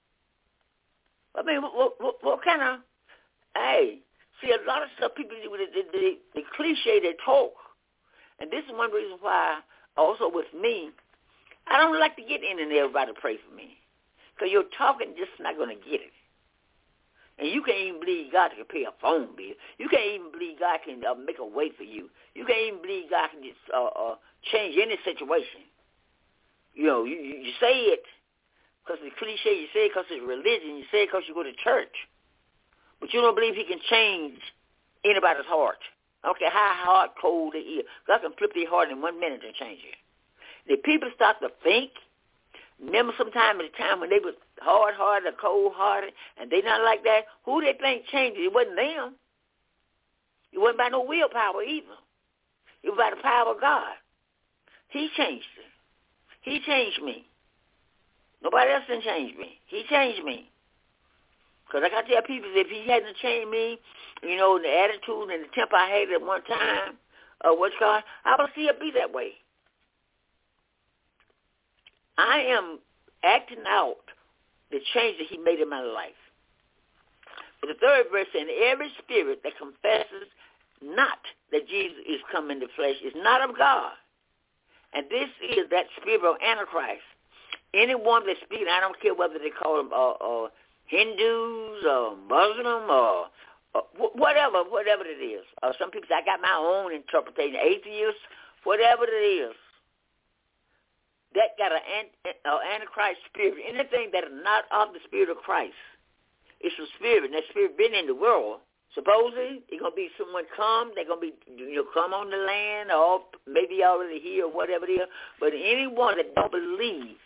S2: I mean, what, what, what kind of, hey, see, a lot of stuff people do, the, the, the cliche they talk. And this is one reason why, also with me, I don't like to get in and everybody pray for me. Because your talking just not going to get it. And you can't even believe God can pay a phone bill. You can't even believe God can uh, make a way for you. You can't even believe God can just uh, uh, change any situation. You know, you, you say it because it's cliche. You say it because it's religion. You say it because you go to church. But you don't believe he can change anybody's heart. I don't care how hard, cold it is. God can flip their heart in one minute and change it. If people start to think, remember sometime at a time when they was hard-hearted or cold-hearted, and they not like that, who they think changed it? It wasn't them. It wasn't by no willpower either. It was by the power of God. He changed it. He changed me. Nobody else didn't change me. He changed me. Because like I tell people, if he hadn't changed me, you know, the attitude and the temper I had at one time, uh, what's called, I would still be that way. I am acting out the change that he made in my life. But the third verse saying, every spirit that confesses not that Jesus is come in the flesh is not of God. And this is that spirit of Antichrist. Anyone that speaks, I don't care whether they call them uh, uh, Hindus or Muslim or uh, whatever, whatever it is. Uh, some people say, I got my own interpretation, atheists, whatever it is. That got an uh, Antichrist spirit. Anything that is not of the spirit of Christ, it's a spirit. And that spirit been in the world. Supposedly, it's going to be someone come. They're going to be, you know, come on the land or maybe already here or whatever it is. But anyone that don't believe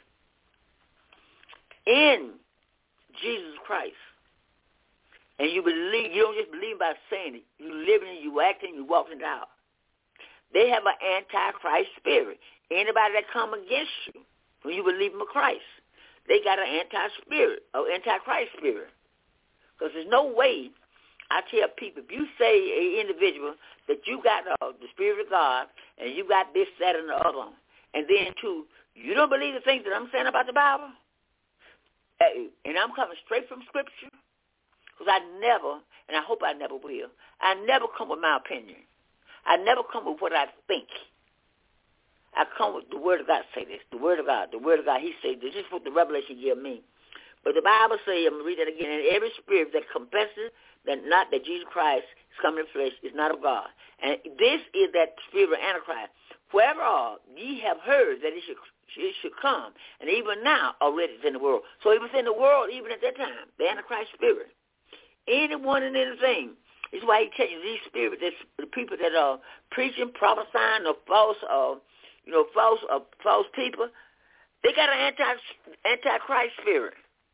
S2: in Jesus Christ, and you believe, you don't just believe by saying it. You live it, you acting, you walking it out. They have an antichrist spirit. Anybody that come against you when you believe in Christ, they got an anti-spirit, or antichrist spirit. Because there's no way, I tell people, if you say an individual that you got uh, the Spirit of God and you got this, that, and the other, and then, too, you don't believe the things that I'm saying about the Bible, and I'm coming straight from Scripture, because I never, and I hope I never will, I never come with my opinion. I never come with what I think. I come with the Word of God say this, the Word of God, the Word of God, he said this. This is what the revelation give me. But the Bible says, I'm going to read that again, and every spirit that confesses that not that Jesus Christ is coming in flesh is not of God. And this is that spirit of Antichrist. Wherever all ye have heard that it should, it should come, and even now already it's in the world. So it was in the world even at that time, the Antichrist spirit. Anyone and anything. This is why he tells you these spirits, the people that are preaching, prophesying, or false, uh, you know, false, uh, false people, they got an anti antichrist spirit.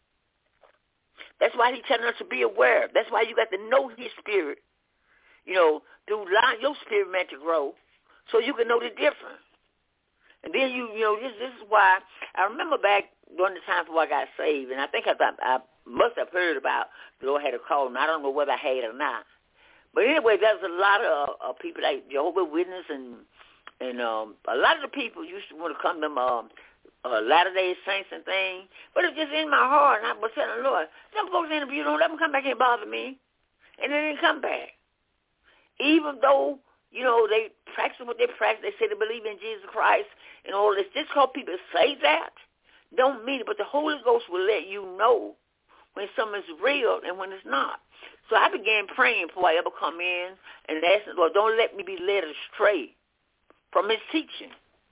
S2: That's why he's telling us to be aware. That's why you got to know his spirit, you know, to allow your spirit man to grow, so you can know the difference. And then you, you know, this, this is why I remember back during the time before I got saved, and I think I, I must have heard about the Lord had a call, and I don't know whether I had it or not. But anyway, there's a lot of uh, people like Jehovah's Witness and and um, a lot of the people used to want to come to them um, uh, Latter-day Saints and things. But it's just in my heart, and I was telling the Lord, them folks interview, don't let them come back here and bother me. And they didn't come back. Even though, you know, they practice what they practice, they say they believe in Jesus Christ and all this. Just because people say that don't mean it, but the Holy Ghost will let you know when something's real and when it's not. So I began praying before I ever come in and asking the Lord, don't let me be led astray from his teaching.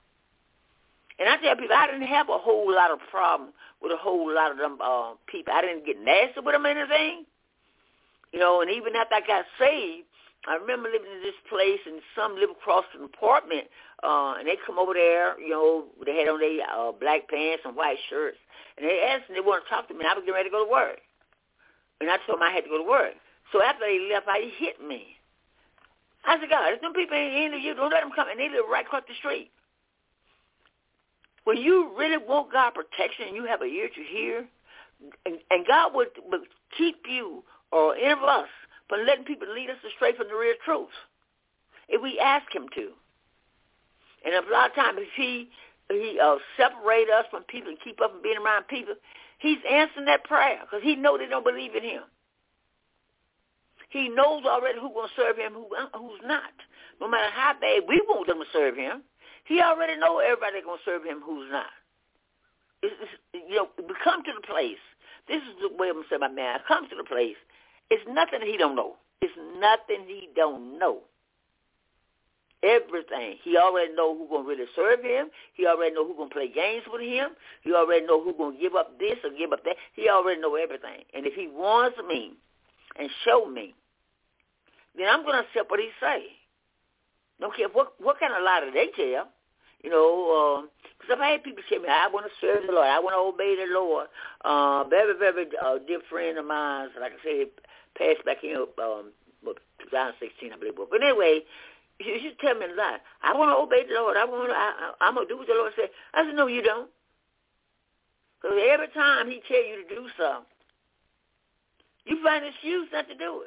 S2: And I tell people, I didn't have a whole lot of problem with a whole lot of them uh, people. I didn't get nasty with them or anything. You know, and even after I got saved, I remember living in this place, and some live across an apartment, uh, and they come over there, you know, they had on their uh, black pants and white shirts, and they asked me, they wanted to talk to me, and I was getting ready to go to work. And I told them I had to go to work. So after they left, I hit me. I said, God, if some people ain't into you, don't let them come, and they live right across the street. When you really want God's protection and you have an ear to hear, and, and God would, would keep you or any of us from letting people lead us astray from the real truth, if we ask him to. And a lot of times, if he he uh, separate us from people and keep up and being around people, he's answering that prayer because he knows they don't believe in him. He knows already who's going to serve him, who who's not. No matter how bad we want them to serve him, he already knows everybody going to serve him who's not. It's, it's, you know, we come to the place. This is the way I'm going to say my man. I come to the place. It's nothing he don't know. It's nothing he don't know. Everything. He already know who's going to really serve him. He already know who's going to play games with him. He already know who's going to give up this or give up that. He already know everything. And if he wants me and show me, then I'm going to accept what he say. Don't care what what kind of lie do they tell. You know, because uh, I've had people say to me, I want to serve the Lord. I want to obey the Lord. Uh, very, very uh, dear friend of mine, like I said, passed back in um, twenty sixteen, I believe. But anyway, she, she tell me a lie. I want to obey the Lord. I want to, I, I'm going to do what the Lord said. I said, no, you don't. Because every time he tell you to do something, you find an excuse not to do it.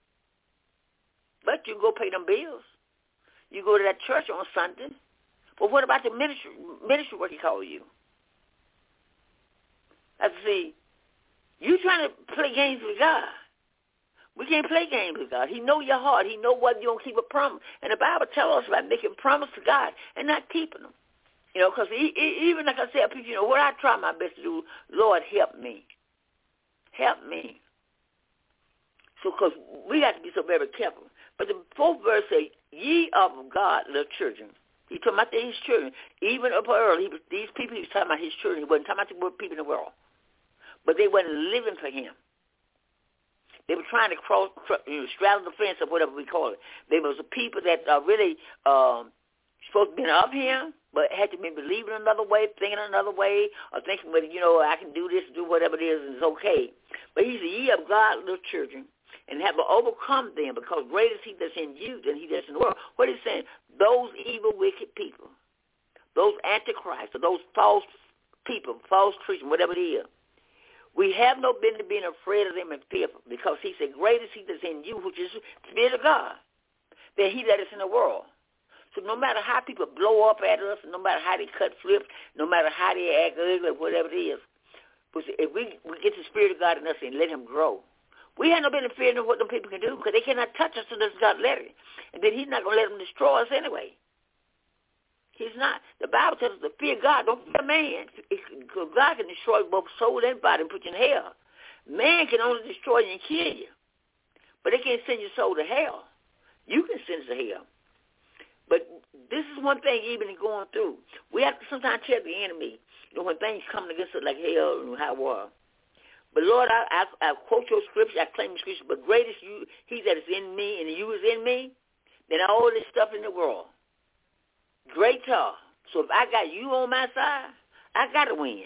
S2: But you go pay them bills. You go to that church on Sunday. But what about the ministry, ministry work he called you? I see, you trying to play games with God. We can't play games with God. He know your heart. He know whether you don't keep a promise. And the Bible tells us about making promise to God and not keeping them. You know, because even like I said, you know, what I try my best to do, Lord, help me. Help me. So, because we got to be so very careful. But the fourth verse says, ye of God, little children. He talking about his children. Even up early, he was, these people, he was talking about his children. He wasn't talking about the people in the world. But they wasn't living for him. They were trying to cross, you know, straddle the fence or whatever we call it. They was the people that are really um, supposed to be of him, but had to be believing another way, thinking another way, or thinking, well, you know, I can do this, do whatever it is, and it's okay. But he said, ye of God, little children, and have overcome them, because greater is he that's in you than he that's in the world. What he's saying, those evil, wicked people, those antichrists, or those false people, false Christians, whatever it is, We have no business being afraid of them and fearful, because he said, great is he that's in you, which is the Spirit of God, than he that is in the world. So no matter how people blow up at us, no matter how they cut flips, no matter how they act ugly, whatever it is, if we, we get the Spirit of God in us and let him grow, we have no business fearing what them people can do, because they cannot touch us unless God let it. And then he's not going to let them destroy us anyway. He's not. The Bible tells us to fear God. Don't fear man. Because God can destroy both soul and body and put you in hell. Man can only destroy you and kill you. But they can't send your soul to hell. You can send it to hell. But this is one thing even in going through. We have to sometimes tell the enemy, you know, when things come against us like hell and high water. But Lord, I, I, I quote your scripture, I claim the scripture, but great is you, he that is in me and you is in me, than all this stuff in the world. Great talk. So if I got you on my side, I got to win.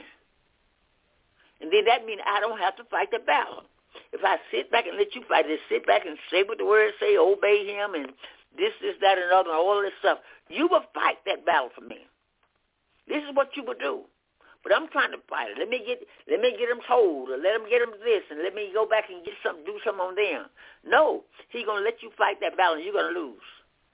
S2: And then that means I don't have to fight the battle. If I sit back and let you fight, just sit back and say what the words say, obey him, and this, this, that, and other, and all this stuff, you will fight that battle for me. This is what you will do. But I'm trying to fight it. Let me get let me get them told, or let them get them this, and let me go back and get something, do something on them. No, he's going to let you fight that battle, and you're going to lose.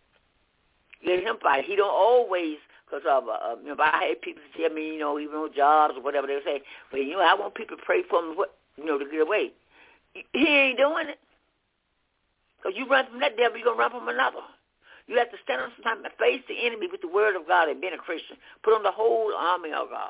S2: Let him fight. He don't always, because of, uh, you know, I had people tell me, you know, even on jobs or whatever, they say, well, you know, I want people to pray for me, what, you know, to get away. He ain't doing it. Because you run from that devil, you're going to run from another. You have to stand up sometimes and face the enemy with the word of God and being a Christian. Put on the whole army of God.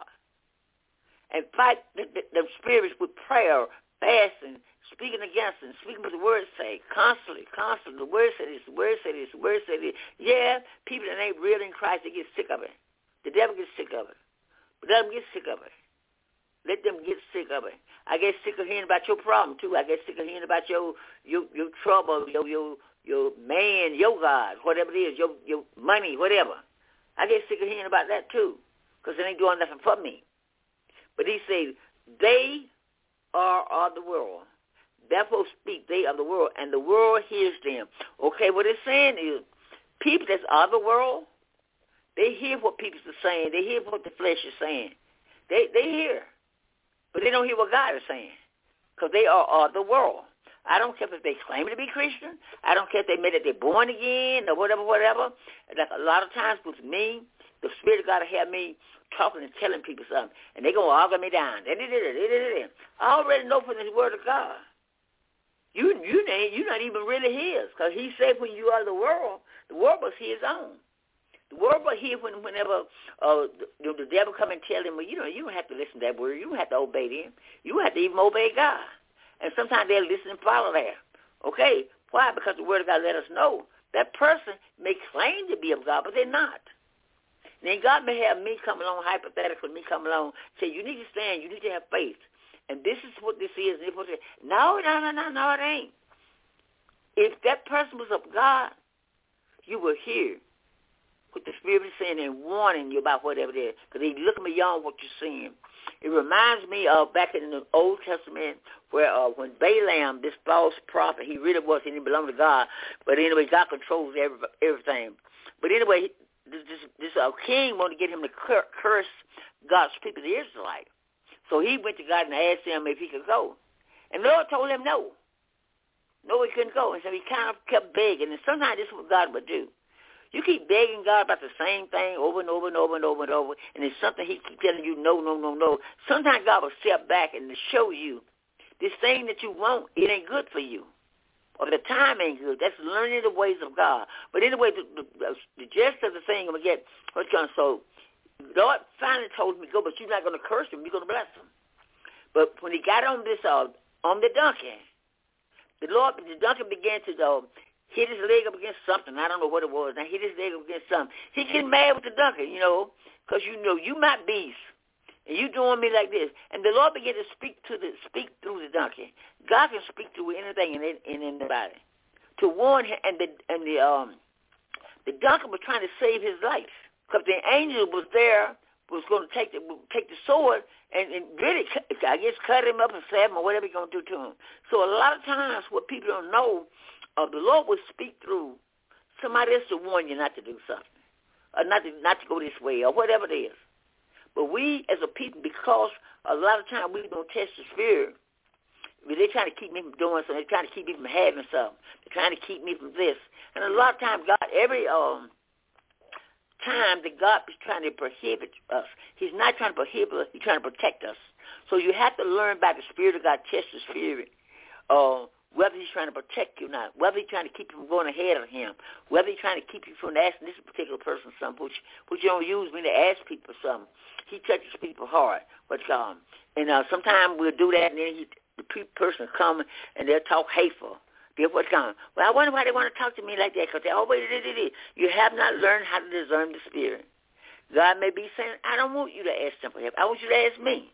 S2: And fight the, the, the spirits with prayer, fasting, speaking against them, speaking what the word say, constantly, constantly. The word say this, the word say this, the word say this. Yeah, people that ain't real in Christ, they get sick of it. The devil gets sick of it. But let them get sick of it. Let them get sick of it. I get sick of hearing about your problem, too. I get sick of hearing about your your, your trouble, your, your your man, your God, whatever it is, your, your money, whatever. I get sick of hearing about that, too, because it ain't doing nothing for me. But he said, they are of the world. Therefore speak they of the world, and the world hears them. Okay, what it's saying is, people that's of the world, they hear what people are saying. They hear what the flesh is saying. They they hear, but they don't hear what God is saying, because they are of the world. I don't care if they claim to be Christian. I don't care if they admit that they're born again or whatever, whatever. Like a lot of times with me, the Spirit of God have me talking and telling people something, and they're going to argue me down. I already know from this word of God. You you ain't, you're not even really his, because he said when you are the world, the world was his own. The world was his when, whenever uh, the, the devil come and tell him, well, you know, you don't have to listen to that word. You don't have to obey them. You have to even obey God. And sometimes they'll listen and follow that. Okay, why? Because the word of God let us know that person may claim to be of God, but they're not. Then God may have me come along, hypothetically, me come along, say, you need to stand, you need to have faith. And this is what this is. And this is no, no, no, no, no, it ain't. If that person was of God, you will hear what the Spirit is saying and warning you about whatever it is, because he's looking beyond what you're seeing. It reminds me of back in the Old Testament where uh, when Balaam, this false prophet, he really was, he didn't belong to God, but anyway, God controls every, everything. But anyway, this, this, this uh, king wanted to get him to cur- curse God's people, the Israelites. So he went to God and asked him if he could go. And the Lord told him no. No, he couldn't go. And so he kind of kept begging. And sometimes this is what God would do. You keep begging God about the same thing over and over and over and over and over, and it's something he keeps telling you, no, no, no, no. Sometimes God will step back and to show you this thing that you want, it ain't good for you. Or the time ain't good. That's learning the ways of God. But anyway, the, the, the gist of the thing, I'm going to get, what's going so Lord finally told me, go, but you're not going to curse him. You're going to bless him. But when he got on this, uh, on the donkey, the Lord, the donkey began to uh, hit his leg up against something. I don't know what it was. Now, hit his leg up against something. He get mad with the donkey, you know, because, you know, you my beast, and you doing me like this. And the Lord began to speak to the speak through the donkey. God can speak through anything in, in anybody. To warn him, and the and the um the donkey was trying to save his life. Because the angel was there, was going to take the take the sword and, and really, I guess, cut him up and stab him or whatever he's going to do to him. So a lot of times what people don't know, uh, the Lord will speak through somebody else to warn you not to do something, or not to, not to go this way, or whatever it is. But we as a people, because a lot of times we don't test the spirit, they're trying to keep me from doing something. They're trying to keep me from having something. They're trying to keep me from this. And a lot of times, God, every um, time that God is trying to prohibit us, he's not trying to prohibit us. He's trying to protect us. So you have to learn by the Spirit of God, test the Spirit, uh, whether he's trying to protect you or not, whether he's trying to keep you from going ahead of him, whether he's trying to keep you from asking this particular person something, which, which you don't use me to ask people something. He touches people hard. But, um, and uh, sometimes we'll do that, and then he, the person come and they'll talk hateful. They'll what's going. Well, I wonder why they want to talk to me like that, because they always did it. You have not learned how to discern the spirit. God may be saying, I don't want you to ask them for help. I want you to ask me.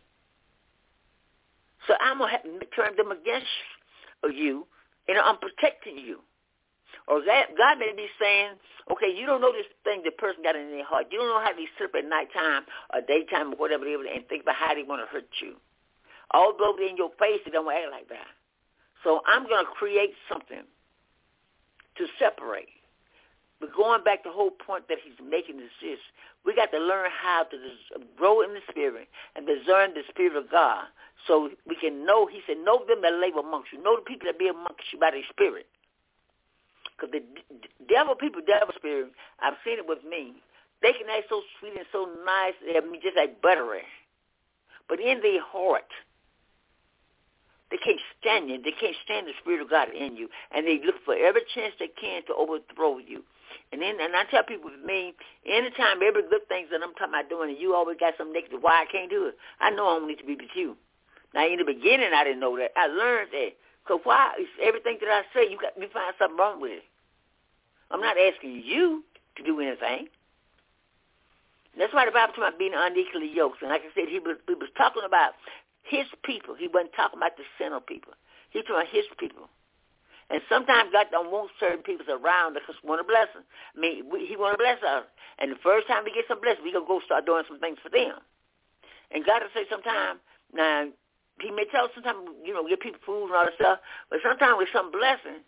S2: So I'm going to turn them against you, and I'm protecting you. Or that God may be saying, okay, you don't know this thing the person got in their heart. You don't know how they sleep at nighttime or daytime or whatever, and think about how they want to hurt you. Although they're in your face, they don't act like that. So I'm going to create something to separate. But going back to the whole point that he's making is this. We got to learn how to grow in the Spirit and discern the Spirit of God so we can know. He said, know them that labor amongst you. Know the people that be amongst you by their spirit. Because the d- devil people, devil spirit, I've seen it with me. They can act so sweet and so nice. They have me just like buttery. But in their heart, they can't stand you. They can't stand the Spirit of God in you. And they look for every chance they can to overthrow you. And then, and I tell people with me, anytime every good thing that I'm talking about doing, and you always got some negative, why I can't do it, I know I don't need to be with you. Now, in the beginning, I didn't know that. I learned that. Because why? It's everything that I say, you got you find something wrong with it. I'm not asking you to do anything. And that's why the Bible talks about being unequally yoked. And like I said, he was, he was talking about his people. He wasn't talking about the sinner people. He was talking about his people. And sometimes God don't want certain people around because he want to bless them. I mean, we, he want to bless us. And the first time we get some blessing, we going to go start doing some things for them. And God will say sometimes, now, he may tell us sometimes, you know, give people food and all that stuff, but sometimes with some blessing,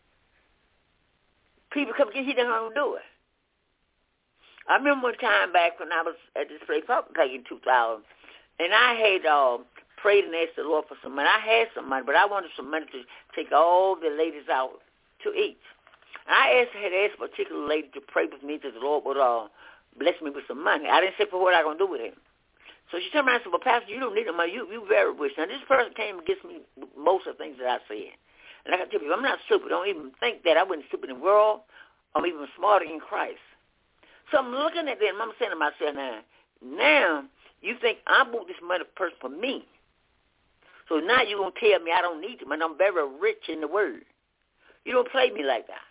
S2: people come get, he doesn't want to do it. I remember one time back when I was at this place, probably in two thousand, and I had uh, prayed and asked the Lord for some money. I had some money, but I wanted some money to take all the ladies out to eat. And I asked, had asked a particular lady to pray with me that the Lord would uh, bless me with some money. I didn't say for what I was going to do with it. So she turned around and said, well, Pastor, you don't need the money. You, you very rich. Now, this person came against me most of the things that I said. And I got to tell you, I'm not stupid. Don't even think that. I wasn't stupid in the world. I'm even smarter in Christ. So I'm looking at that, and I'm saying to myself now, now you think I want this money person for me. So now you're going to tell me I don't need the money. I'm very rich in the word. You don't play me like that.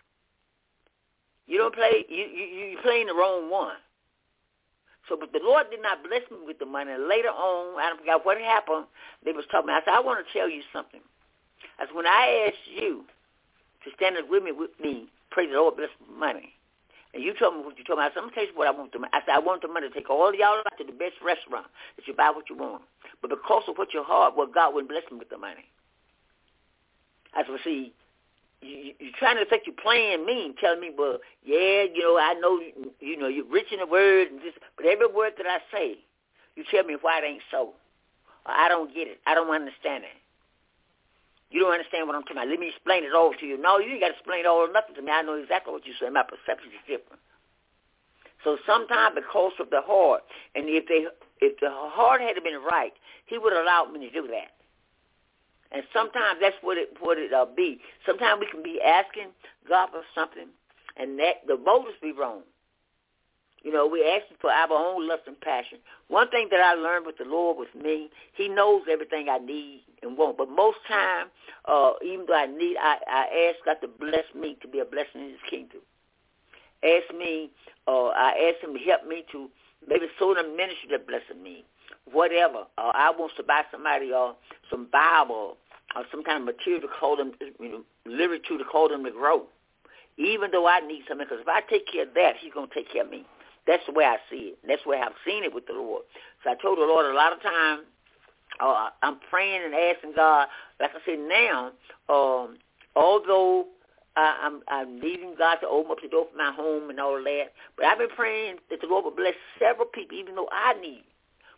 S2: You don't play, you, you, you're playing the wrong one. So, but the Lord did not bless me with the money. And later on, I forgot what happened. They was talking. I said, I want to tell you something. I said, when I asked you to stand up with me, with me, pray the Lord bless the money. And you told me what you told me. I said, I'm going to tell you what I want the money. I said, I want the money to take all of y'all out to the best restaurant that you buy what you want. But because of what your heart, well, God wouldn't bless me with the money. I said, well, see, you, you're trying to think you're playing me and telling me, well, yeah, you know, I know, you know, you're rich in the word, and this, but every word that I say, you tell me why it ain't so. Or I don't get it. I don't understand it. You don't understand what I'm talking about. Let me explain it all to you. No, you ain't got to explain it all or nothing to me. I know exactly what you're saying. My perception is different. So sometimes because of the heart, and if they, if the heart had been right, he would have allowed me to do that. And sometimes that's what it what it uh, be. Sometimes we can be asking God for something, and that the motives be wrong. You know, we're asking for our own lust and passion. One thing that I learned with the Lord was me, he knows everything I need and want. But most time, uh, even though I need, I, I ask God to bless me to be a blessing in his kingdom. Ask me, uh, I ask him to help me to maybe sow the ministry that blesses me. Whatever. Uh, I want to buy somebody uh, some Bible or some kind of material to call them, you know, literature to call them to grow. Even though I need something, because if I take care of that, he's going to take care of me. That's the way I see it. That's the way I've seen it with the Lord. So I told the Lord a lot of times, uh, I'm praying and asking God, like I said now, um, although I, I'm, I'm needing God to open up the door for my home and all that, but I've been praying that the Lord will bless several people, even though I need.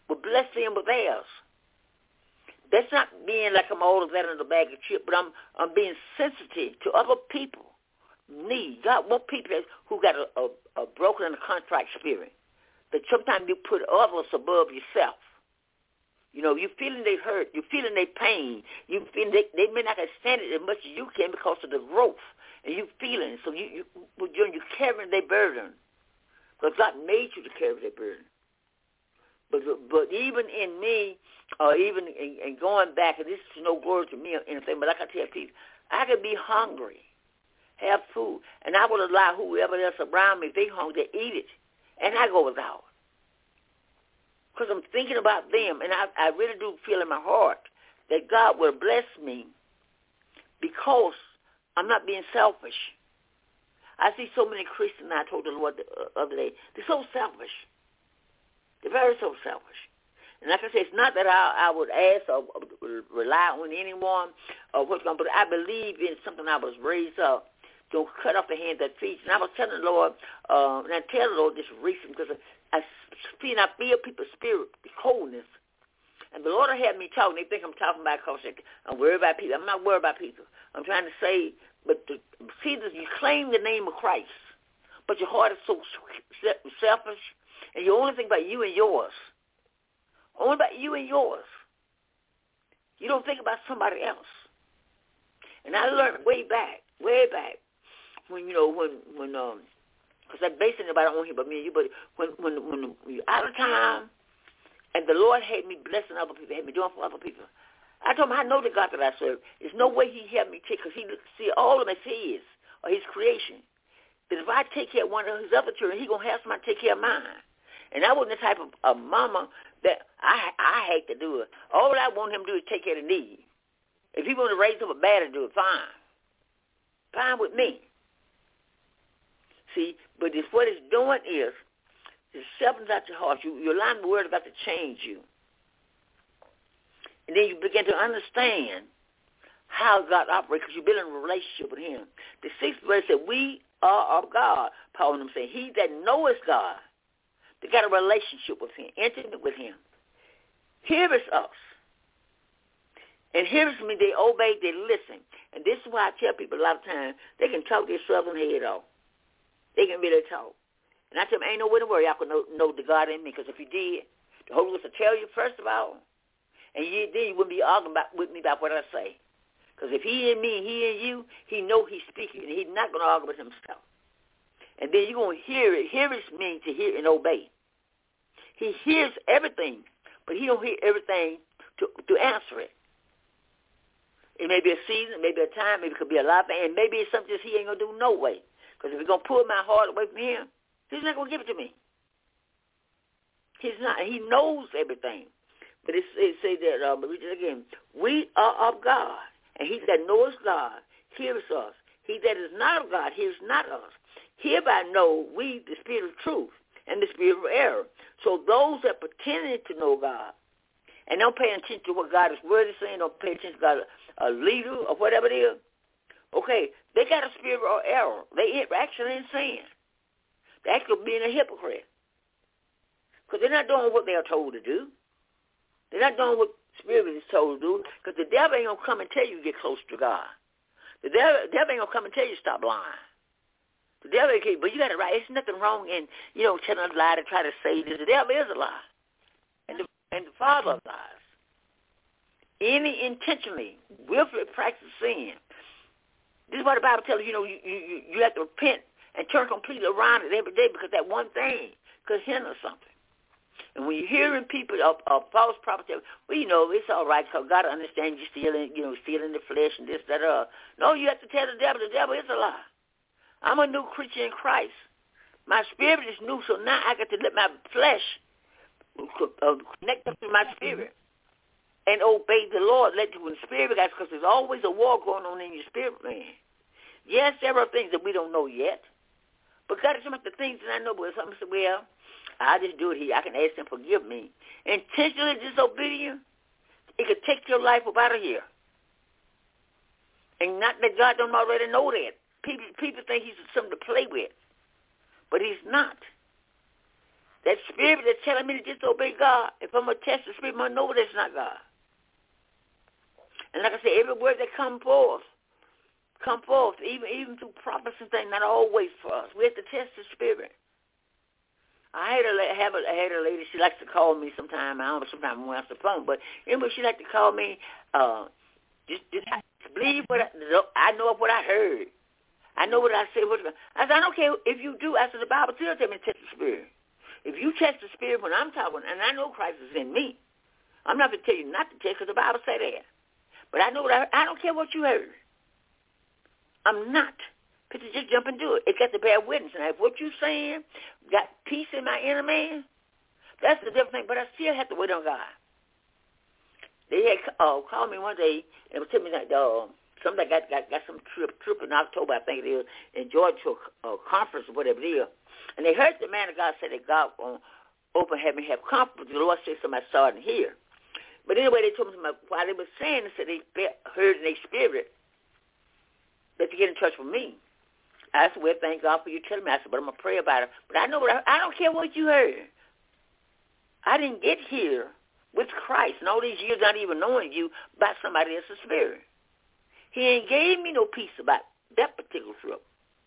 S2: will bless them with theirs. That's not being like I'm all of that in the bag of chips, but I'm I'm being sensitive to other people need. God want people that, who got a, a, a broken and a contrite spirit. That sometimes you put others above yourself. You know, you're feeling they hurt. You're feeling they pain. You feeling they, they may not stand it as much as you can because of the growth. And you feeling it. So you, you, you're, you're carrying their burden. Because God made you to carry their burden. But but even in me, or even in, in going back, and this is no glory to me or anything, but like I tell people, I could be hungry, have food, and I would allow whoever else around me, if they hungry, to eat it. And I go without. Because I'm thinking about them, and I, I really do feel in my heart that God will bless me because I'm not being selfish. I see so many Christians, I told the Lord the other day, they're so selfish. They're very so selfish. And like I said, it's not that I, I would ask or rely on anyone or what's going on, but I believe in something I was raised up. Don't cut off the hand that feeds. And I was telling the Lord, uh, and I tell the Lord this recently because I feel, I feel people's spirit, the coldness. And the Lord had me talking. They think I'm talking about because I'm worried about people. I'm not worried about people. I'm trying to say, but the, see, this, you claim the name of Christ, but your heart is so selfish, and you only think about you and yours. Only about you and yours. You don't think about somebody else. And I learned way back, way back, when, you know, when, when, um, because I'm basing it about on him, but me and you, but when, when, when you're out of time, and the Lord had me blessing other people, had me doing for other people, I told him, I know the God that I serve. There's no way he helped me take, because he see all of them as his, or his creation. That if I take care of one of his other children, he's going to have somebody take care of mine. And I wasn't the type of a mama that I I hate to do it. All I want him to do is take care of the need. If he want to raise up a bad to do it, fine. Fine with me. See, but it's what it's doing is, it's selfing out your heart. You, you're allowing the word about to change you. And then you begin to understand how God operates because you've been in a relationship with him. The sixth verse said, we are of God. Paul and them saying, he that knoweth God, they got a relationship with him, intimate with him. Here is us. And here is me, they obey, they listen. And this is why I tell people a lot of times, they can talk their southern head off. They can really talk. And I tell them, ain't no way to worry, y'all can know, know the God in me, because if you did, the Holy Ghost will tell you first of all, and you, then you wouldn't be arguing about, with me about what I say. Because if he in me, he in you, he know he's speaking, and he's not going to argue with himself. And then you're going to hear it. Hear is mean to hear and obey. He hears everything, but he don't hear everything to, to answer it. It may be a season, maybe a time, maybe it could be a lot of things, and maybe it's something he ain't going to do no way. Because if he's going to pull my heart away from him, he's not going to give it to me. He's not. He knows everything. But it, it say that, uh, but read it again, we are of God, and he that knows God hears us. He that is not of God hears not us. Hereby know we the spirit of truth and the spirit of error. So those that pretending to know God and don't pay attention to what God is word is saying, don't pay attention to God, a leader or whatever it is, okay, they got a spirit of error. They actually in sin. They actually being a hypocrite. Because they're not doing what they are told to do. They're not doing what spirit is told to do, because the devil ain't going to come and tell you to get close to God. The devil, the devil ain't going to come and tell you to stop lying. The devil, but you got it right. There's nothing wrong in, you know, telling a lie to try to say this. The devil is a lie. And the, and the father of lies. Any intentionally, willfully practice sin. This is what the Bible tells you, you know, you, you, you have to repent and turn completely around it every day, because that one thing could hinder something. And when you're hearing people of, of false prophets, well, you know, it's all right, because God understands you stealing, you know, stealing the flesh and this, that, uh. No, you have to tell the devil, the devil is a lie. I'm a new creature in Christ. My spirit is new, so now I got to let my flesh uh, connect up to my spirit and obey the Lord. Let you in the spirit, guys, because there's always a war going on in your spirit, man. Yes, there are things that we don't know yet, but God is some of the things that I know, but something said, well, I just do it here. I can ask him to forgive me. Intentionally disobedient, it could take your life up out of here. And not that God don't already know that. People, people think he's something to play with, but he's not. That spirit that's telling me to disobey God, if I'm going to test the spirit, I'm going to know that's not God. And like I said, every word that comes forth, come forth, even even through prophets and things, not always for us. We have to test the spirit. I had a have a I had a lady. She likes to call me sometime. I don't know. Sometimes when I answer the phone, but anyway, she likes to call me. Uh, just, just believe what I, I know of what I heard. I know what I said. What I said. I don't care if you do. I said the Bible still tell me to test the spirit. If you test the spirit when I'm talking, and I know Christ is in me, I'm not going to tell you not to test because the Bible say that. But I know what I heard. I don't care what you heard. I'm not. Because just jump and do it. It got to bear witness. And if what you're saying got peace in my inner man, that's the different thing. But I still have to wait on God. They had uh, called me one day and was telling me that uh, somebody got, got got some trip trip in October, I think it is, in Georgia to a uh, conference or whatever it is. And they heard the man of God say that God will open heaven have conference. The Lord said somebody saw it in here. But anyway, they told me while they were saying this, they heard in their spirit that to get in touch with me. I said, well, thank God for you telling me. I said, but I'm going to pray about it. But I know what I, I don't care what you heard. I didn't get here with Christ and all these years not even knowing you by somebody else's spirit. He ain't gave me no peace about that particular trip.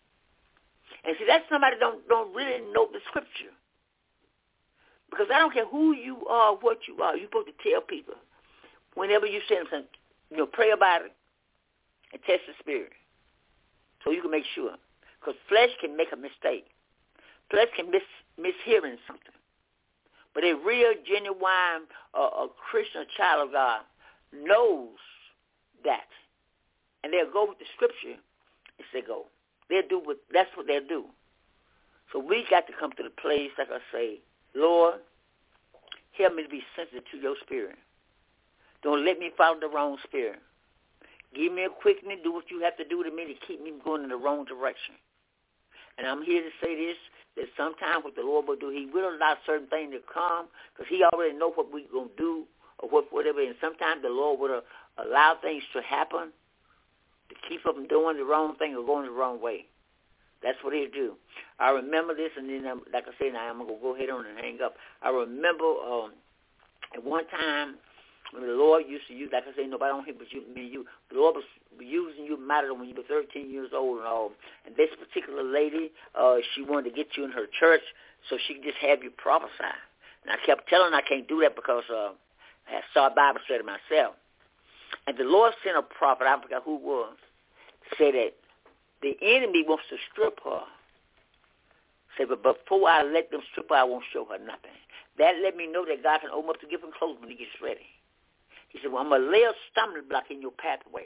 S2: And see, that's somebody don't don't really know the scripture. Because I don't care who you are, what you are. You're supposed to tell people whenever you say something, you know, pray about it and test the spirit so you can make sure. Because flesh can make a mistake. Flesh can miss mishearing something. But a real, genuine, uh, a Christian child of God knows that. And they'll go with the scripture and say go. They'll do what, that's what they'll do. So we got to come to the place, like I say, Lord, help me to be sensitive to your spirit. Don't let me follow the wrong spirit. Give me a quickening, do what you have to do to me to keep me going in the wrong direction. And I'm here to say this, that sometimes what the Lord will do, he will allow certain things to come because he already knows what we're going to do or what, whatever. And sometimes the Lord will allow things to happen to keep us from doing the wrong thing or going the wrong way. That's what he'll do. I remember this, and then, um, like I said, now I'm going to go ahead on and hang up. I remember um, at one time when the Lord used to use, like I said, nobody on here but you, me and you. The Lord was using you mightily when you were thirteen years old and all. And this particular lady, uh, she wanted to get you in her church so she could just have you prophesy. And I kept telling her I can't do that because uh, I saw a Bible study myself. And the Lord sent a prophet, I forgot who it was, said that the enemy wants to strip her. Say, but before I let them strip her, I won't show her nothing. That let me know that God can open up the gift and close when he gets ready. He said, well, I'm going to lay a stumbling block in your pathway.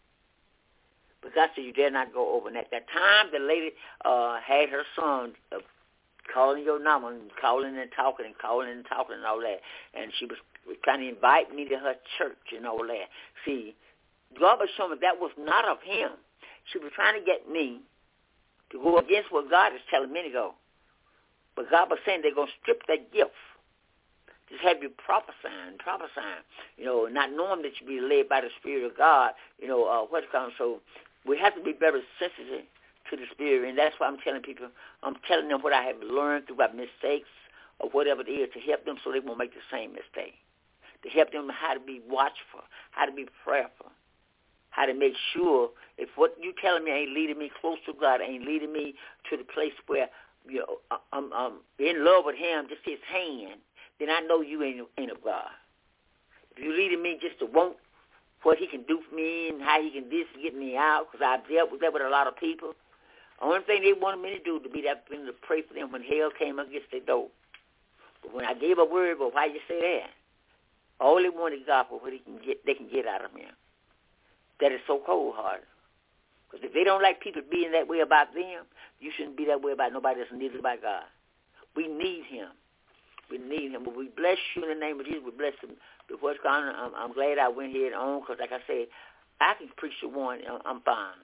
S2: But God said, you dare not go over. And at that time, the lady uh, had her son uh, calling your number and calling and talking and calling and talking and all that. And she was trying to invite me to her church and all that. See, God was showing me that was not of him. She was trying to get me to go against what God is telling me to go. But God was saying they're going to strip that gift. Just have you prophesying, prophesying, you know, not knowing that you be led by the Spirit of God, you know, uh, what's coming. So we have to be very sensitive to the Spirit, and that's why I'm telling people, I'm telling them what I have learned through my mistakes or whatever it is to help them so they won't make the same mistake, to help them how to be watchful, how to be prayerful, how to make sure if what you telling me ain't leading me close to God, ain't leading me to the place where, you know, I'm, I'm in love with him, just his hand, then I know you ain't, ain't of God. If you're leading me just to want what he can do for me and how he can this get me out, because I've dealt with that with a lot of people. The only thing they wanted me to do to be that thing to pray for them when hell came against their door. But when I gave a word, but why you say that? All they wanted God for what he can get, they can get out of me. That is so cold-hearted. Because if they don't like people being that way about them, you shouldn't be that way about nobody else, neither by God. We need him. We need him. But we bless you in the name of Jesus. We bless him. Before it's gone, I'm, I'm glad I went here and on because, like I said, I can preach to one. I'm fine.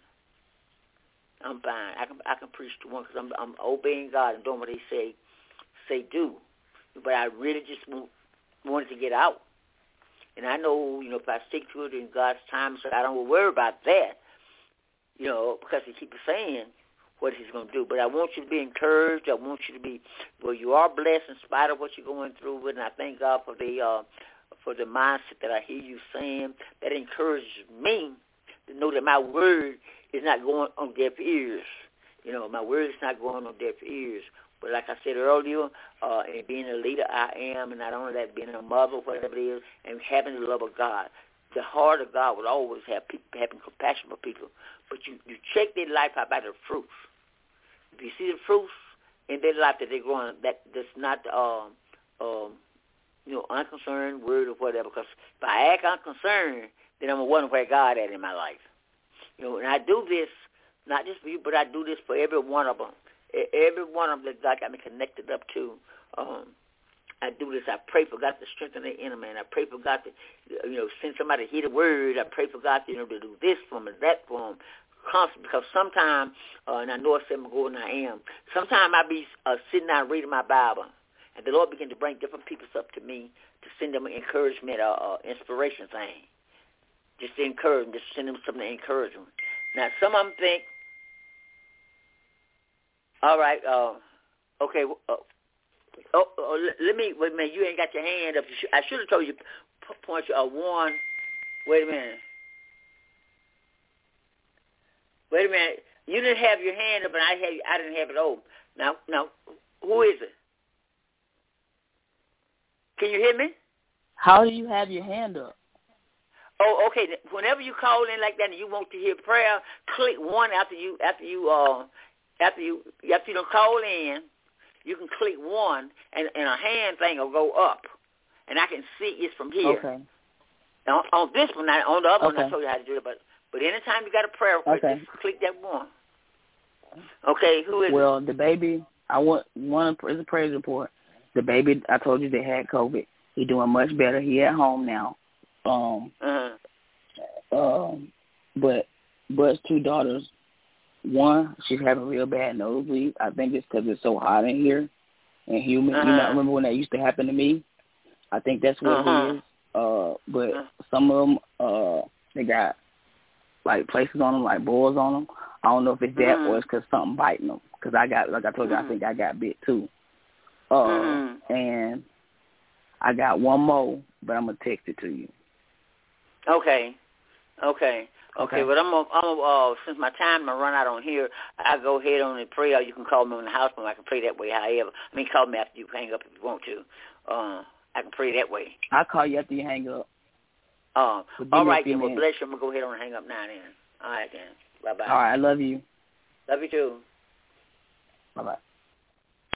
S2: I'm fine. I can I can preach to one because I'm, I'm obeying God and doing what he say say do. But I really just want, wanted to get out. And I know, you know, if I stick to it in God's time, so I don't worry about that. You know, because he keeps saying, what he's going to do. But I want you to be encouraged. I want you to be, well, you are blessed in spite of what you're going through with, and I thank God for the uh, for the mindset that I hear you saying. That encourages me to know that my word is not going on deaf ears. You know, my word is not going on deaf ears. But like I said earlier, uh, and being a leader I am, and not only that, being a mother, whatever it is, and having the love of God, the heart of God will always have people having compassion for people. But you, you check their life out by the fruits. If you see the fruits in their life that they're growing, that that's not um, um, you know, unconcerned, word or whatever. Because if I act unconcerned, then I'm wondering where God at in my life. You know, and I do this not just for you, but I do this for every one of them. Every one of them that God got me connected up to. Um, I do this. I pray for God to strengthen their inner man. I pray for God to, you know, send somebody to hear the word. I pray for God to, you know, to do this for them and that for them. Constantly, because sometimes, uh, and I know I said I'm going, and I am, sometimes I be uh, sitting down reading my Bible, and the Lord begin to bring different people up to me to send them an encouragement or uh, uh, inspiration thing. Just to encourage them, just send them something to encourage them. Now, some of them think, all right, uh, okay, uh, oh, oh, let me, wait a minute, you ain't got your hand up. I should have told you, point you, uh, one, wait a minute. Wait a minute. You didn't have your hand up, and I had. I didn't have it open. Now, now, who is it? Can you hear me?
S1: How do you have your hand up?
S2: Oh, okay. Whenever you call in like that and you want to hear prayer, click one after you after you uh after you after you don't call in. You can click one, and, and a hand thing will go up, and I can see it's from here.
S1: Okay.
S2: Now, on this one, I, on the other
S1: okay.
S2: one, I told you how to do it, but. But anytime you got a prayer request,
S1: okay.
S2: just click that one. Okay, who is
S1: well,
S2: it?
S1: the baby, I want one is a praise report. The baby, I told you they had COVID. He's doing much better. He at home now. Um,
S2: uh-huh.
S1: um, but Bud's two daughters, one, she's having real bad nosebleed. I think it's because it's so hot in here and humid.
S2: Uh-huh.
S1: You know, remember when that used to happen to me? I think that's what
S2: uh-huh.
S1: it is. Uh, but
S2: uh-huh.
S1: some of them, uh, they got like places on them, like boils on them. I don't know if it's that
S2: mm-hmm.
S1: or it's because something biting them. Because I got, like I told you,
S2: mm-hmm.
S1: I think I got bit too. Uh,
S2: mm-hmm.
S1: And I got one more, but I'm going to text it to you.
S2: Okay. Okay. Okay,
S1: okay.
S2: but I'm gonna, I'm gonna, uh, since my time to run out on here, I'll go ahead on and pray, or you can call me on the house phone. I can pray that way, however. I mean, call me after you hang up if you want to. Uh, I can pray that way.
S1: I'll call you after you hang up.
S2: Uh, all right, then. Well, bless you. I'm going to go ahead and hang up now, then. All right, then. Bye-bye.
S1: All right, I love you.
S2: Love you, too.
S1: Bye-bye.